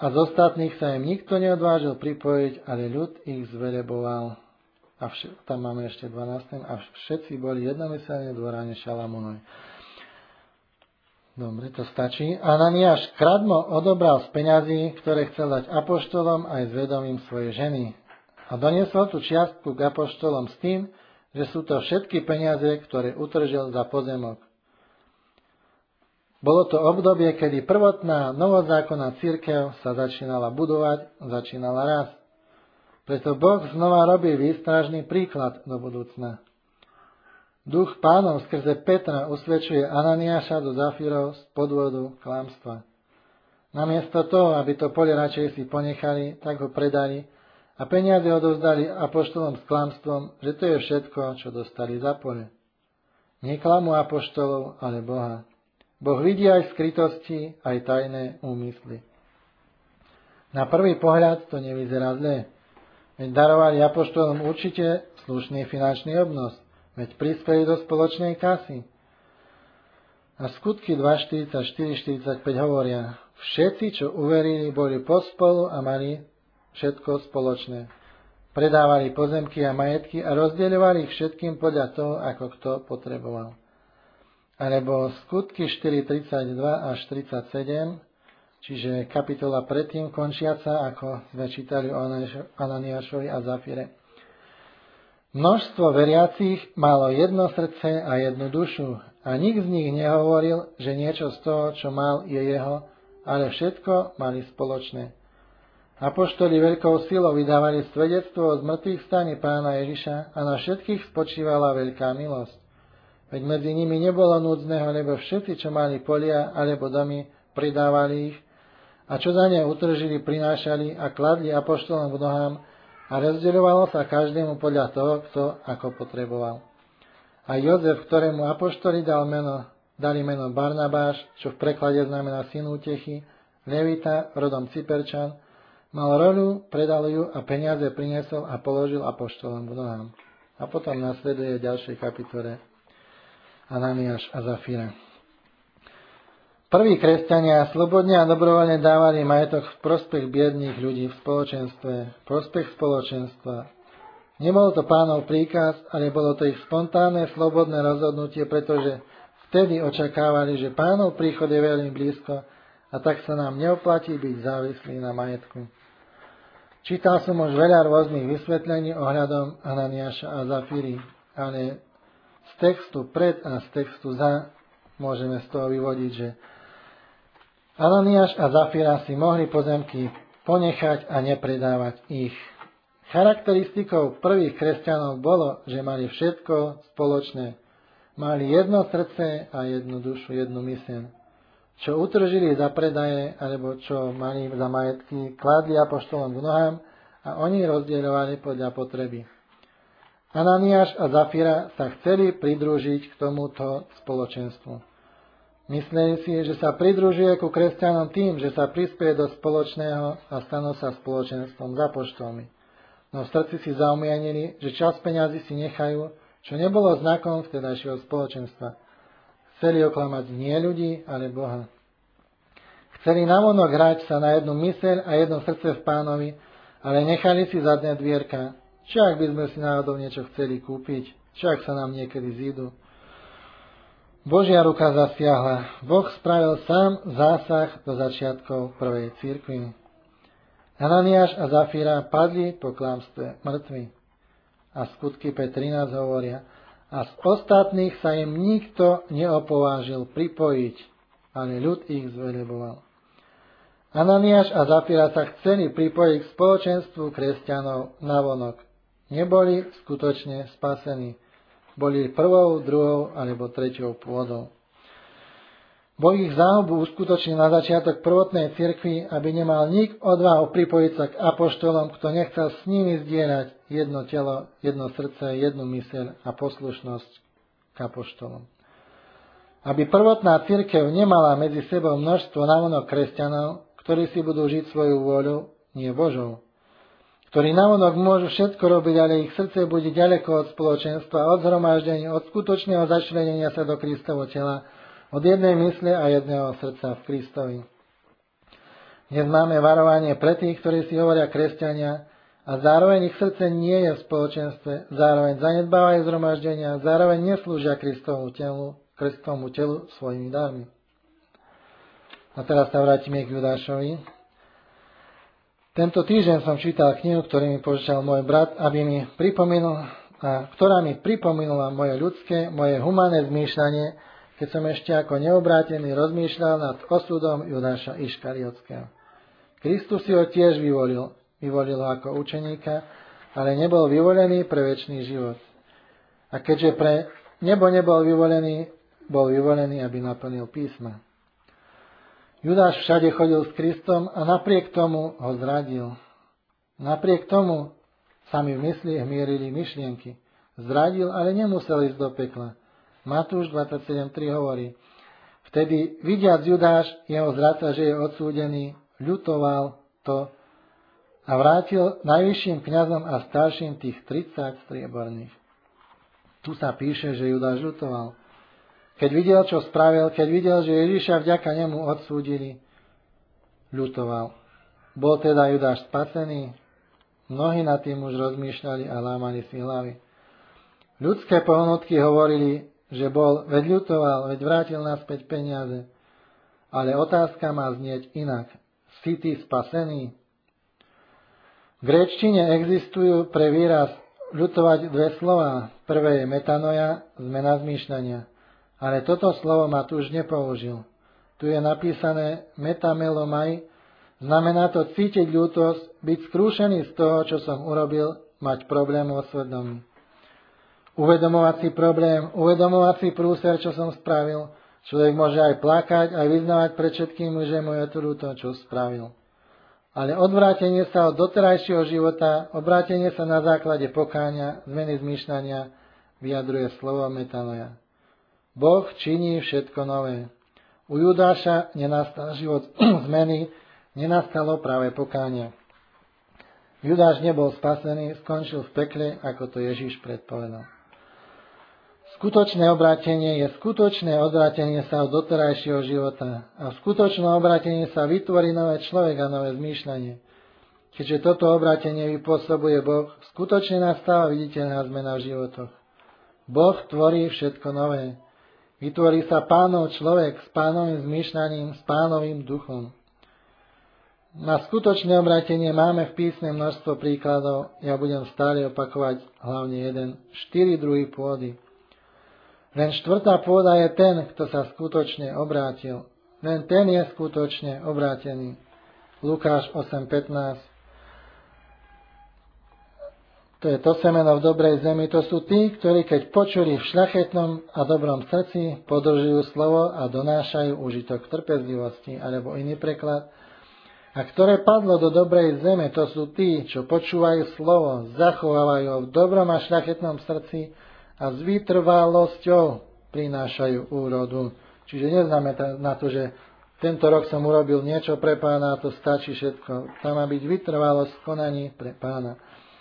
a z ostatných sa im nikto neodvážil pripojiť, ale ľud ich zveleboval. A tam máme ešte 12. A všetci boli jednomyselne v dvorane Šalamúnovej. Dobre, to stačí. Ananiáš kradmo odobral z peňazí, ktoré chcel dať apoštolom aj s vedomím svojej ženy. A doniesol tú čiastku k apoštolom s tým, že sú to všetky peniaze, ktoré utržil za pozemok. Bolo to obdobie, kedy prvotná novozákonná cirkev sa začínala budovať, začínala rásť. Preto Boh znova robí výstražný príklad do budúcna. Duch Pánov skrze Petra usvedčuje Ananiáša do Zafírov z podvodu klamstva. Namiesto toho, aby to pole radšej si ponechali, tak ho predali a peniaze odovzdali apoštolom s klamstvom, že to je všetko, čo dostali za pole. Neklamú apoštolov, ale Boha. Boh vidí aj skrytosti, aj tajné úmysly. Na prvý pohľad to nevyzerá zle. Veď darovali apoštolom určite slušný finančný obnos, veď prispeli do spoločnej kasy. A skutky 2.44-45 hovoria, všetci, čo uverili, boli pospolu a mali všetko spoločné. Predávali pozemky a majetky a rozdeľovali ich všetkým podľa toho, ako kto potreboval. Alebo skutky 4.32 až 37, čiže kapitola predtým končiaca, ako sme čítali o Ananiášovi a Zafire. Množstvo veriacich malo jedno srdce a jednu dušu a nik z nich nehovoril, že niečo z toho, čo mal, je jeho, ale všetko mali spoločné. Apoštoli veľkou silou vydávali svedectvo o zmrtvých staní Pána Ježiša a na všetkých spočívala veľká milosť. Veď medzi nimi nebolo núdzneho, lebo všetci, čo mali polia alebo domy, pridávali ich, a čo za ne utržili, prinášali a kladli apoštolom k nohám a rozdeľovalo sa každému podľa toho, kto ako potreboval. A Jozef, ktorému apoštoli dali meno Barnabáš, čo v preklade znamená syn útechy, Levita, rodom Cyperčan, mal roľu, predal ju a peniaze priniesol a položil apoštolom k nohám. A potom nasleduje v ďalšej kapitole Ananiáš a Zafira. Prví kresťania slobodne a dobrovoľne dávali majetok v prospech biedných ľudí v spoločenstve, prospech spoločenstva. Nebol to Pánov príkaz, ale bolo to ich spontánne, slobodné rozhodnutie, pretože vtedy očakávali, že Pánov príchod je veľmi blízko a tak sa nám neoplatí byť závislí na majetku. Čítal som už veľa rôznych vysvetlení ohľadom Ananiáša a Zafíry, ale z textu pred a z textu za môžeme z toho vyvodiť, že Ananiáš a Zafira si mohli pozemky ponechať a nepredávať ich. Charakteristikou prvých kresťanov bolo, že mali všetko spoločné. Mali jedno srdce a jednu dušu, jednu myseľ. Čo utržili za predaje, alebo čo mali za majetky, kladli apoštolom k nohám a oni rozdieľovali podľa potreby. Ananiáš a Zafira sa chceli pridružiť k tomuto spoločenstvu. Mysleli si, že sa pridružuje ku kresťanom tým, že sa prispieje do spoločného a stanú sa spoločenstvom za apoštolmi. No v srdci si zaumienili, že časť peňazí si nechajú, čo nebolo znakom vtedajšieho spoločenstva. Chceli oklamať nie ľudí, ale Boha. Chceli navonok hrať sa na jednu myseľ a jedno srdce v Pánovi, ale nechali si zadné dvierka. Čo ak by sme si náhodou niečo chceli kúpiť? Čo ak sa nám niekedy zídu? Božia ruka zasiahla. Boh spravil sám zásah do začiatkov prvej cirkvi. Ananiáš a Zafira padli po klamstve mŕtvi. A skutky 5.13 hovoria, a z ostatných sa im nikto neopovážil pripojiť, ale ľud ich zveleboval. Ananiáš a Zafira sa chceli pripojiť k spoločenstvu kresťanov navonok. Neboli skutočne spasení. Boli prvou, druhou alebo treťou pôdou. Boh ich záhubu uskutočnil na začiatok prvotnej cirkvi, aby nemal nik odvahu pripojiť sa k apoštolom, kto nechcel s nimi zdieľať jedno telo, jedno srdce, jednu myseľ a poslušnosť k apoštolom. Aby prvotná cirkev nemala medzi sebou množstvo navonok kresťanov, ktorí si budú žiť svoju vôľu, nie Božou. Ktorí navonok môžu všetko robiť, ale ich srdce bude ďaleko od spoločenstva, od zhromaždenia, od skutočného začlenenia sa do Kristovo tela, od jednej mysle a jedného srdca v Kristovi. Dnes máme varovanie pre tých, ktorí si hovoria kresťania a zároveň ich srdce nie je v spoločenstve, zároveň zanedbávajú zhromaždenia, zároveň neslúžia Kristovmu telu svojimi darmi. A teraz sa vrátime k Judášovi. Tento týždeň som čítal knihu, ktorú mi požičal môj brat, ktorá mi pripomenula moje ľudské, moje humánne zmýšľanie, keď som ešte ako neobrátený rozmýšľal nad osudom Judáša Iškariotského. Kristus si ho tiež vyvolil ho ako učeníka, ale nebol vyvolený pre večný život. A keďže pre nebo nebol vyvolený, bol vyvolený, aby naplnil písma. Judáš všade chodil s Kristom a napriek tomu ho zradil. Napriek tomu sa mi v mysliach mierili myšlienky. Zradil, ale nemusel ísť do pekla. Matúš 27.3 hovorí: Vtedy, vidiac Judáš, jeho zradca, že je odsúdený, ľutoval to a vrátil najvyšším kňazom a starším tých 30 strieborných. Tu sa píše, že Judáš ľutoval. Keď videl, čo spravil, keď videl, že Ježiša vďaka nemu odsúdili, ľutoval. Bol teda Judáš spasený? Mnohí nad tým už rozmýšľali a lámali si hlavy. Ľudské pohnutky hovorili, že bol, veď ľutoval, veď vrátil naspäť peniaze. Ale otázka má znieť inak. Si ty spasený? V gréčtine existujú pre výraz ľutovať dve slová. Prvé je metanoia, zmena zmýšľania. Ale toto slovo Matúš nepoužil. Tu je napísané metamelomai, znamená to cítiť ľútosť, byť skrúšený z toho, čo som urobil, mať problém vo svedomí. Uvedomovať si problém, uvedomovať si prúser, čo som spravil. Človek môže aj plakať, aj vyznávať pred všetkými, že mu je to ľúto, čo spravil. Ale odvrátenie sa od doterajšieho života, obrátenie sa na základe pokánia, zmeny zmýšľania, vyjadruje slovo metanoia. Boh činí všetko nové. U Judáša nenastal život zmeny, nenastalo práve pokánie. Judáš nebol spasený, skončil v pekle, ako to Ježiš predpovedal. Skutočné obrátenie je skutočné odvrátenie sa od doterajšieho života a v skutočnom obrátení sa vytvorí nové človek a nové zmýšľanie. Keďže toto obrátenie vypôsobuje Boh, skutočne nastáva viditeľná zmena v životoch. Boh tvorí všetko nové. Vytvorí sa Pánov človek s Pánovým zmýšľaním, s Pánovým duchom. Na skutočné obrátenie máme v písme množstvo príkladov, ja budem stále opakovať hlavne jeden, 4 druhy pôdy. Len 4. pôda je ten, kto sa skutočne obrátil. Len ten je skutočne obrátený. Lukáš 8.15. To je to semeno v dobrej zemi, to sú tí, ktorí keď počuli v šľachetnom a dobrom srdci, podržujú slovo a donášajú užitok trpezlivosti, alebo iný preklad. A ktoré padlo do dobrej zeme, to sú tí, čo počúvajú slovo, zachovávajú ho v dobrom a šľachetnom srdci a s vytrvalosťou prinášajú úrodu. Čiže neznamená to, že tento rok som urobil niečo pre Pána a to stačí všetko. Tam má byť vytrvalosť v konaní pre Pána.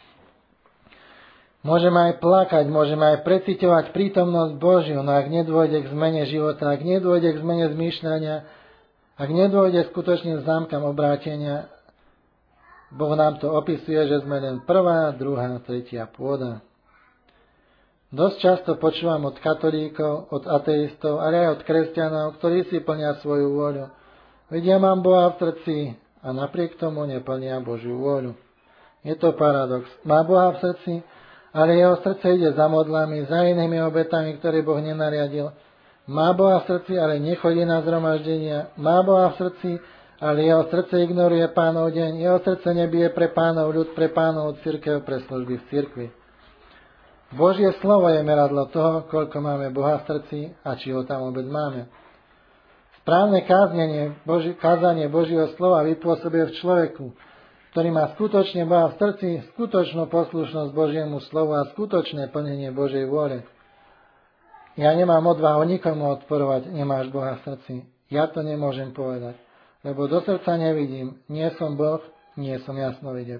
Môžeme aj plakať, môžeme aj preciťovať prítomnosť Božiu, no ak nedôjde k zmene života, ak nedôjde k zmene zmýšľania, ak nedôjde skutočným známkam obrátenia, Boh nám to opisuje, že sme len 1., 2., 3. pôda. Dosť často počúvam od katolíkov, od ateistov, ale aj od kresťanov, ktorí si plnia svoju vôľu. Veď ja mám Boha v srdci a napriek tomu neplnia Božiu vôľu. Je to paradox. Má Boha v srdci, ale jeho srdce ide za modlami, za inými obetami, ktoré Boh nenariadil. Má Boha v srdci, ale nechodí na zhromaždenia. Má Boha v srdci, ale jeho srdce ignoruje Pánov deň. Jeho srdce nebije pre Pánov ľud, pre Pánov cirkev, pre služby v cirkvi. Božie slovo je meradlo toho, koľko máme Boha v srdci a či ho tam vôbec máme. Správne kázanie Božieho slova vypôsobuje v človeku, ktorý má skutočne Boha v srdci, skutočnú poslušnosť Božiemu slovu a skutočné plnenie Božej vôle. Ja nemám odvahu nikomu odporovať, nemáš Boha v srdci. Ja to nemôžem povedať, lebo do srdca nevidím, nie som Boh, nie som jasnovidec.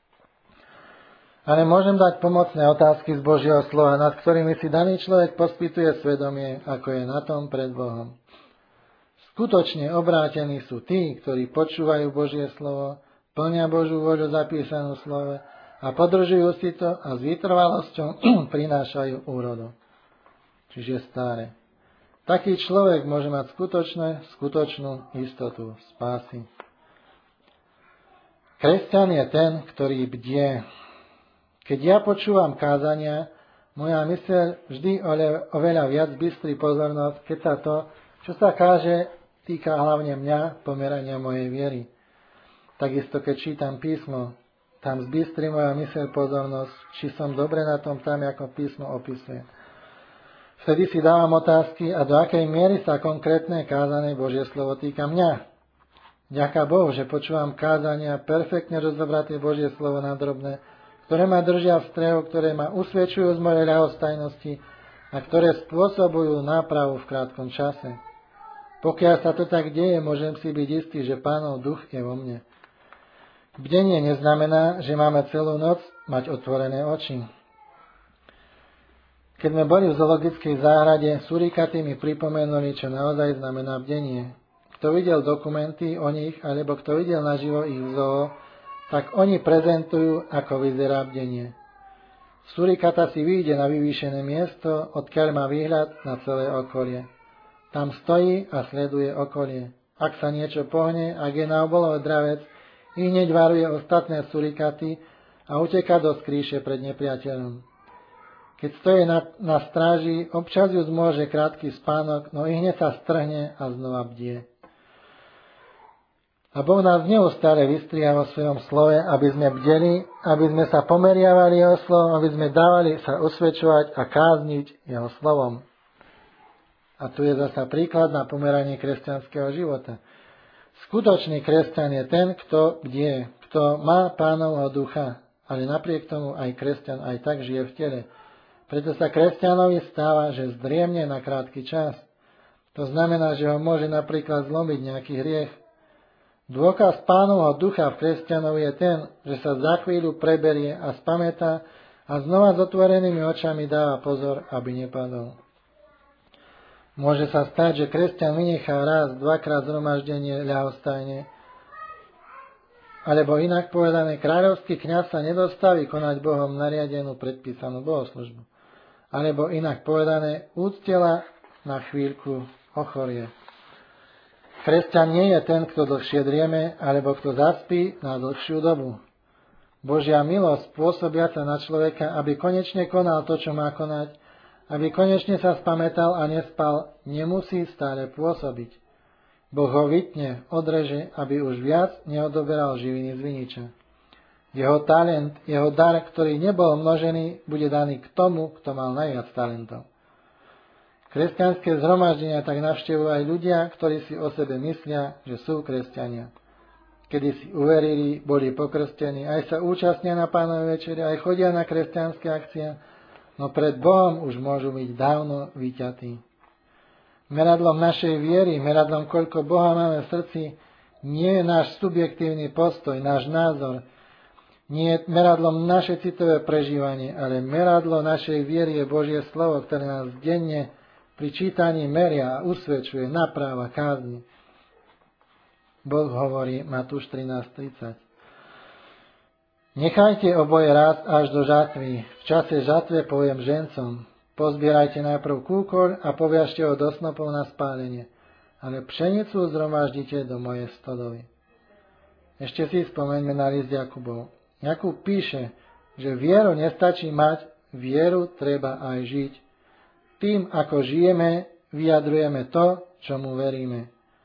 Ale môžem dať pomocné otázky z Božieho slova, nad ktorými si daný človek pospýtuje svedomie, ako je na tom pred Bohom. Skutočne obrátení sú tí, ktorí počúvajú Božie slovo, plnia Božiu voľu zapísanú v slove a podržujú si to a s vytrvalosťou prinášajú úrodu. Čiže stále. Taký človek môže mať skutočnú istotu spásy. Kresťan je ten, ktorý bdie. Keď ja počúvam kázania, moja myseľ vždy oveľa viac bystrí pozornosť, keď sa to, čo sa káže, týka hlavne mňa, pomerania mojej viery. Takisto, keď čítam písmo, tam zbystrí moja myseľ pozornosť, či som dobre na tom tam, ako písmo opisuje. Vtedy si dávam otázky, a do akej miery sa konkrétne kázané Božie slovo týka mňa. Ďaká Bohu, že počúvam kázania, perfektne rozobraté Božie slovo na drobné, ktoré ma držia v strehu, ktoré ma usvedčujú z mojej ľahostajnosti a ktoré spôsobujú nápravu v krátkom čase. Pokiaľ sa to tak deje, môžem si byť istý, že Pánov duch je vo mne. Bdenie neznamená, že máme celú noc mať otvorené oči. Keď sme boli v zoologickej záhrade, surikaty mi pripomenuli, čo naozaj znamená bdenie. Kto videl dokumenty o nich, alebo kto videl naživo ich v zoo, tak oni prezentujú, ako vyzerá bdenie. Surikata si vyjde na vyvýšené miesto, odkiaľ má výhľad na celé okolie. Tam stojí a sleduje okolie. Ak sa niečo pohne, ak je na oblohe dravec, hneď varuje ostatné surikaty a uteká do skrýše pred nepriateľom. Keď stojí na stráži, občas ju zmôže krátky spánok, no hneď sa strhne a znova bdie. A Boh nás neustále vystriha vo svojom slove, aby sme bdeli, aby sme sa pomeriavali jeho slovom, aby sme dávali sa usvedčovať a kázniť jeho slovom. A tu je zasa príklad na pomeranie kresťanského života. Skutočný kresťan je ten, kto bdie, kto má Pánovho ducha, ale napriek tomu aj kresťan aj tak žije v tele. Preto sa kresťanovi stáva, že zdriemne na krátky čas. To znamená, že ho môže napríklad zlomiť nejaký hriech. Dôkaz Pánovho ducha v kresťanovi je ten, že sa za chvíľu preberie a spamätá a znova s otvorenými očami dáva pozor, aby nepadol. Môže sa stať, že kresťan vynechá raz, dvakrát zhromaždenie ľahostajne, alebo inak povedané, kráľovský kňaz sa nedostaví konať Bohom nariadenú predpísanú bohoslužbu. Alebo inak povedané, úctela na chvíľku ochorie. Kresťan nie je ten, kto dlhšie drieme, alebo kto zaspí na dlhšiu dobu. Božia milosť pôsobiaca na človeka, aby konečne konal to, čo má konať, aby konečne sa spamätal a nespal, nemusí stále pôsobiť. Boh ho vytne, odreže, aby už viac neodoberal živiny z viniča. Jeho talent, jeho dar, ktorý nebol množený, bude daný k tomu, kto mal najviac talentov. Kresťanské zhromaždenia tak navštevujú aj ľudia, ktorí si o sebe myslia, že sú kresťania. Kedy si uverili, boli pokrstení, aj sa účastnia na Pánovej večeri, aj chodia na kresťanské akcie, no pred Bohom už môžu byť dávno vyťatí. Meradlom našej viery, meradlom, koľko Boha máme v srdci, nie je náš subjektívny postoj, náš názor, nie je meradlom naše citové prežívanie, ale meradlo našej viery je Božie slovo, ktoré nás denne pri čítaní meria a usvedčuje, napráva, kázni. Boh hovorí, Matúš 13:30. Nechajte oboje rásť až do žatvy. V čase žatve poviem žencom, pozbierajte najprv kúkoľ a poviažte ho do snopov na spálenie, ale pšenicu zhromaždite do mojej stodoly. Ešte si spomeňme na list Jakubov. Jakub píše, že vieru nestačí mať, vieru treba aj žiť. Tým, ako žijeme, vyjadrujeme to, čomu veríme.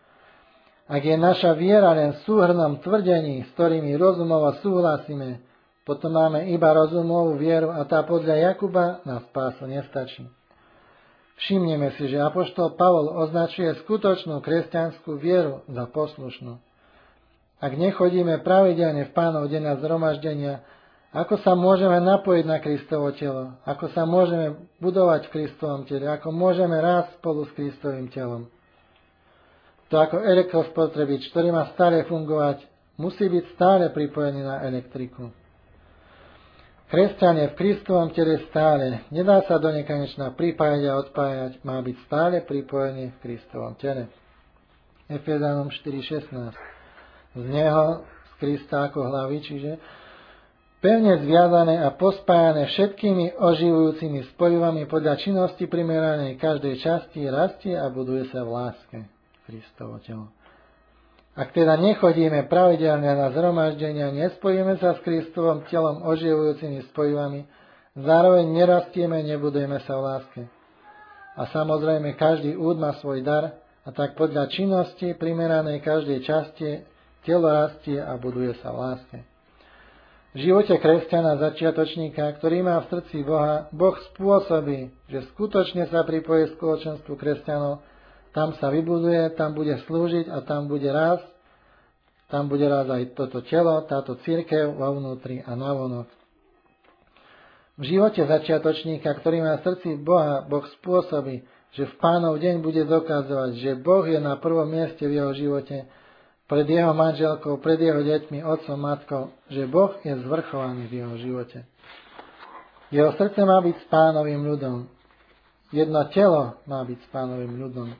Ak je naša viera len súhrnom tvrdení, s ktorými rozumovo súhlasíme, potom máme iba rozumovú vieru a tá podľa Jakuba na spásu nestačí. Všimneme si, že apoštol Pavol označuje skutočnú kresťanskú vieru za poslušnú. Ak nechodíme pravidelne v Pánov deň na zhromaždenia, ako sa môžeme napojiť na Kristovo telo? Ako sa môžeme budovať v Kristovom tele? Ako môžeme rásť spolu s Kristovým telom? To ako elektrospotrebič, ktorý má stále fungovať, musí byť stále pripojený na elektriku. Kresťan je v Kristovom tele stále. Nedá sa do nekonečna pripájať a odpájať. Má byť stále pripojený v Kristovom tele. Efezanom 4.16. Z neho, z Krista ako hlavy, čiže pevne zviazané a pospájané všetkými oživujúcimi spojivami podľa činnosti primeranej každej časti rastie a buduje sa v láske. Kristovo telo. Ak teda nechodíme pravidelne na zhromaždenia, nespojíme sa s Kristovom telom oživujúcimi spojivami, zároveň nerastieme, nebudujeme sa v láske. A samozrejme, každý úd má svoj dar, a tak podľa činnosti primeranej každej časti telo rastie a buduje sa v láske. V živote kresťana začiatočníka, ktorý má v srdci Boha, Boh spôsobí, že skutočne sa pripojí k spoločenstvu kresťanov, tam sa vybuduje, tam bude slúžiť a tam bude rásť. Tam bude rásť aj toto telo, táto cirkev vo vnútri a navonok. V živote začiatočníka, ktorý má v srdci Boha, Boh spôsobí, že v Pánov deň bude dokazovať, že Boh je na prvom mieste v jeho živote, pred jeho manželkou, pred jeho deťmi, otcom, matkou, že Boh je zvrchovaný v jeho živote. Jeho srdce má byť s Pánovým ľudom. Jedno telo má byť s Pánovým ľudom.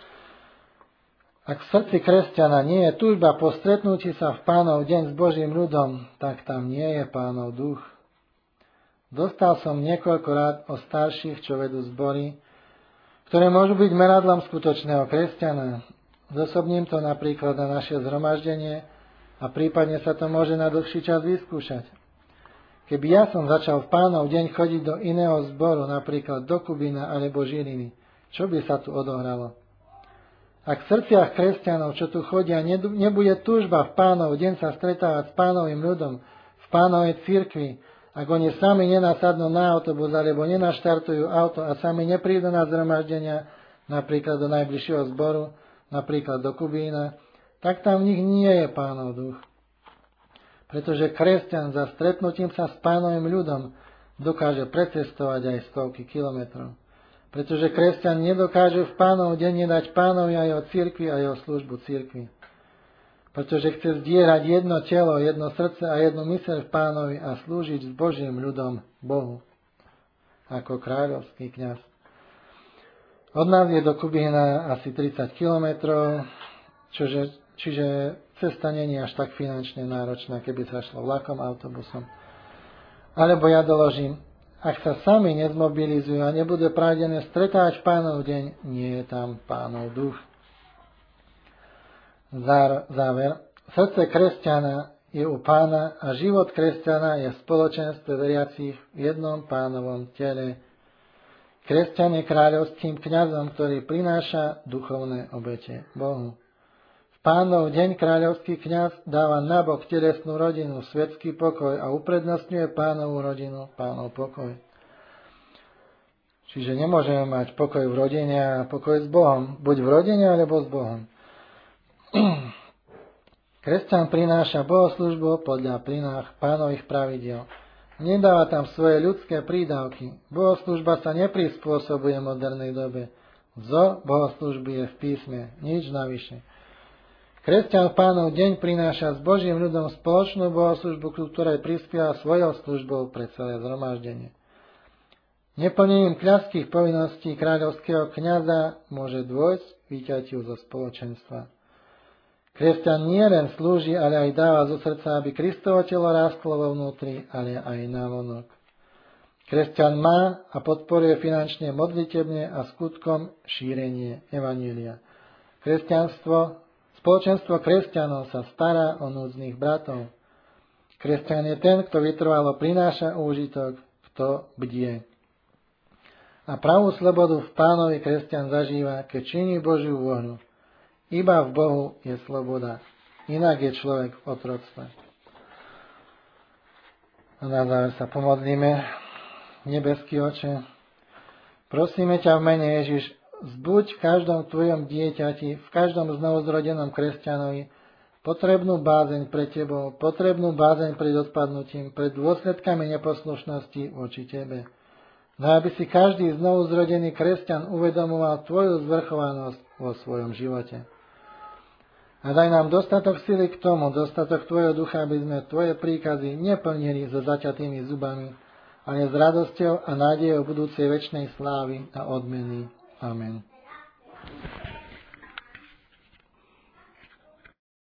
Ak v srdci kresťana nie je túžba po stretnutí sa v Pánov deň s Božím ľudom, tak tam nie je Pánov duch. Dostal som niekoľko rád o starších, čo vedú zbory, ktoré môžu byť meradlom skutočného kresťana. Zosobním to napríklad na naše zhromaždenie a prípadne sa to môže na dlhší čas vyskúšať. Keby ja som začal v Pánov deň chodiť do iného zboru, napríklad do Kubína alebo Žiliny, čo by sa tu odohralo? Ak v srdciach kresťanov, čo tu chodia, nebude túžba v Pánov deň sa stretávať s Pánovým ľudom, v Pánovej cirkvi, ak oni sami nenasadnú na autobus alebo nenaštartujú auto a sami neprídu na zhromaždenia, napríklad do najbližšieho zboru, napríklad do Kubína, tak tam v nich nie je Pánov duch. Pretože kresťan za stretnutím sa s Pánovým ľudom dokáže precestovať aj stovky kilometrov. Pretože kresťan nedokáže v Pánov deň nedať Pánovi a jeho cirkvi a jeho službu cirkvi. Pretože chce zdierať jedno telo, jedno srdce a jednu myseľ v Pánovi a slúžiť s Božím ľudom Bohu ako kráľovský kňaz. Od nás je do Kubína asi 30 kilometrov, čiže cesta nie je až tak finančne náročná, keby sa šlo vlakom, autobusom. Alebo ja doložím, ak sa sami nezmobilizujú a nebudú pravidelne stretávať v Pánov deň, nie je tam Pánov duch. Záver. Srdce kresťana je u Pána a život kresťana je v spoločenstve veriacich v jednom Pánovom tele. Kresťan je kráľovským kňazom, ktorý prináša duchovné obete Bohu. V Pánov deň kráľovský kňaz dáva nabok telesnú rodinu, svetský pokoj a uprednostňuje Pánovú rodinu, Pánov pokoj. Čiže nemôžeme mať pokoj v rodine a pokoj s Bohom. Buď v rodine, alebo s Bohom. Kresťan prináša bohoslužbu podľa Pánových pravidiel. Nedáva tam svoje ľudské prídavky. Bohoslužba sa neprispôsobuje modernej dobe. Zo bohoslužby je v písme, nič navyše. Kresťan v Pánov deň prináša s Božím ľudom spoločnú bohoslužbu, ku ktorej prispieva svojou službou pre celé zhromaždenie. Neplnením kňazských povinností kráľovského kňaza môže dôjsť k vyťatiu zo spoločenstva. Kresťan nie len slúži, ale aj dáva zo srdca, aby Kristovo telo rástlo vo vnútri, ale aj navonok. Kresťan má a podporuje finančne, modlitebne a skutkom šírenie evanjelia. Spoločenstvo kresťanov sa stará o núdznych bratov. Kresťan je ten, kto vytrvalo prináša úžitok, kto bdie. A pravú slobodu v Pánovi kresťan zažíva, keď činí Božiu vôľu. Iba v Bohu je sloboda, inak je človek v otroctve. A na záver sa pomodlíme. Nebeský Oče, prosíme ťa v mene Ježiš, zbuď v každom tvojom dieťati, v každom znovuzrodenom kresťanovi potrebnú bázeň pre tebou, potrebnú bázeň pred odpadnutím, pred dôsledkami neposlušnosti voči tebe. No aby si každý znovuzrodený kresťan uvedomoval tvoju zvrchovanosť vo svojom živote. A daj nám dostatok sily k tomu, dostatok tvojho ducha, aby sme tvoje príkazy neplnili so zaťatými zubami, ale s radosťou a nádejou budúcej večnej slávy a odmeny. Amen.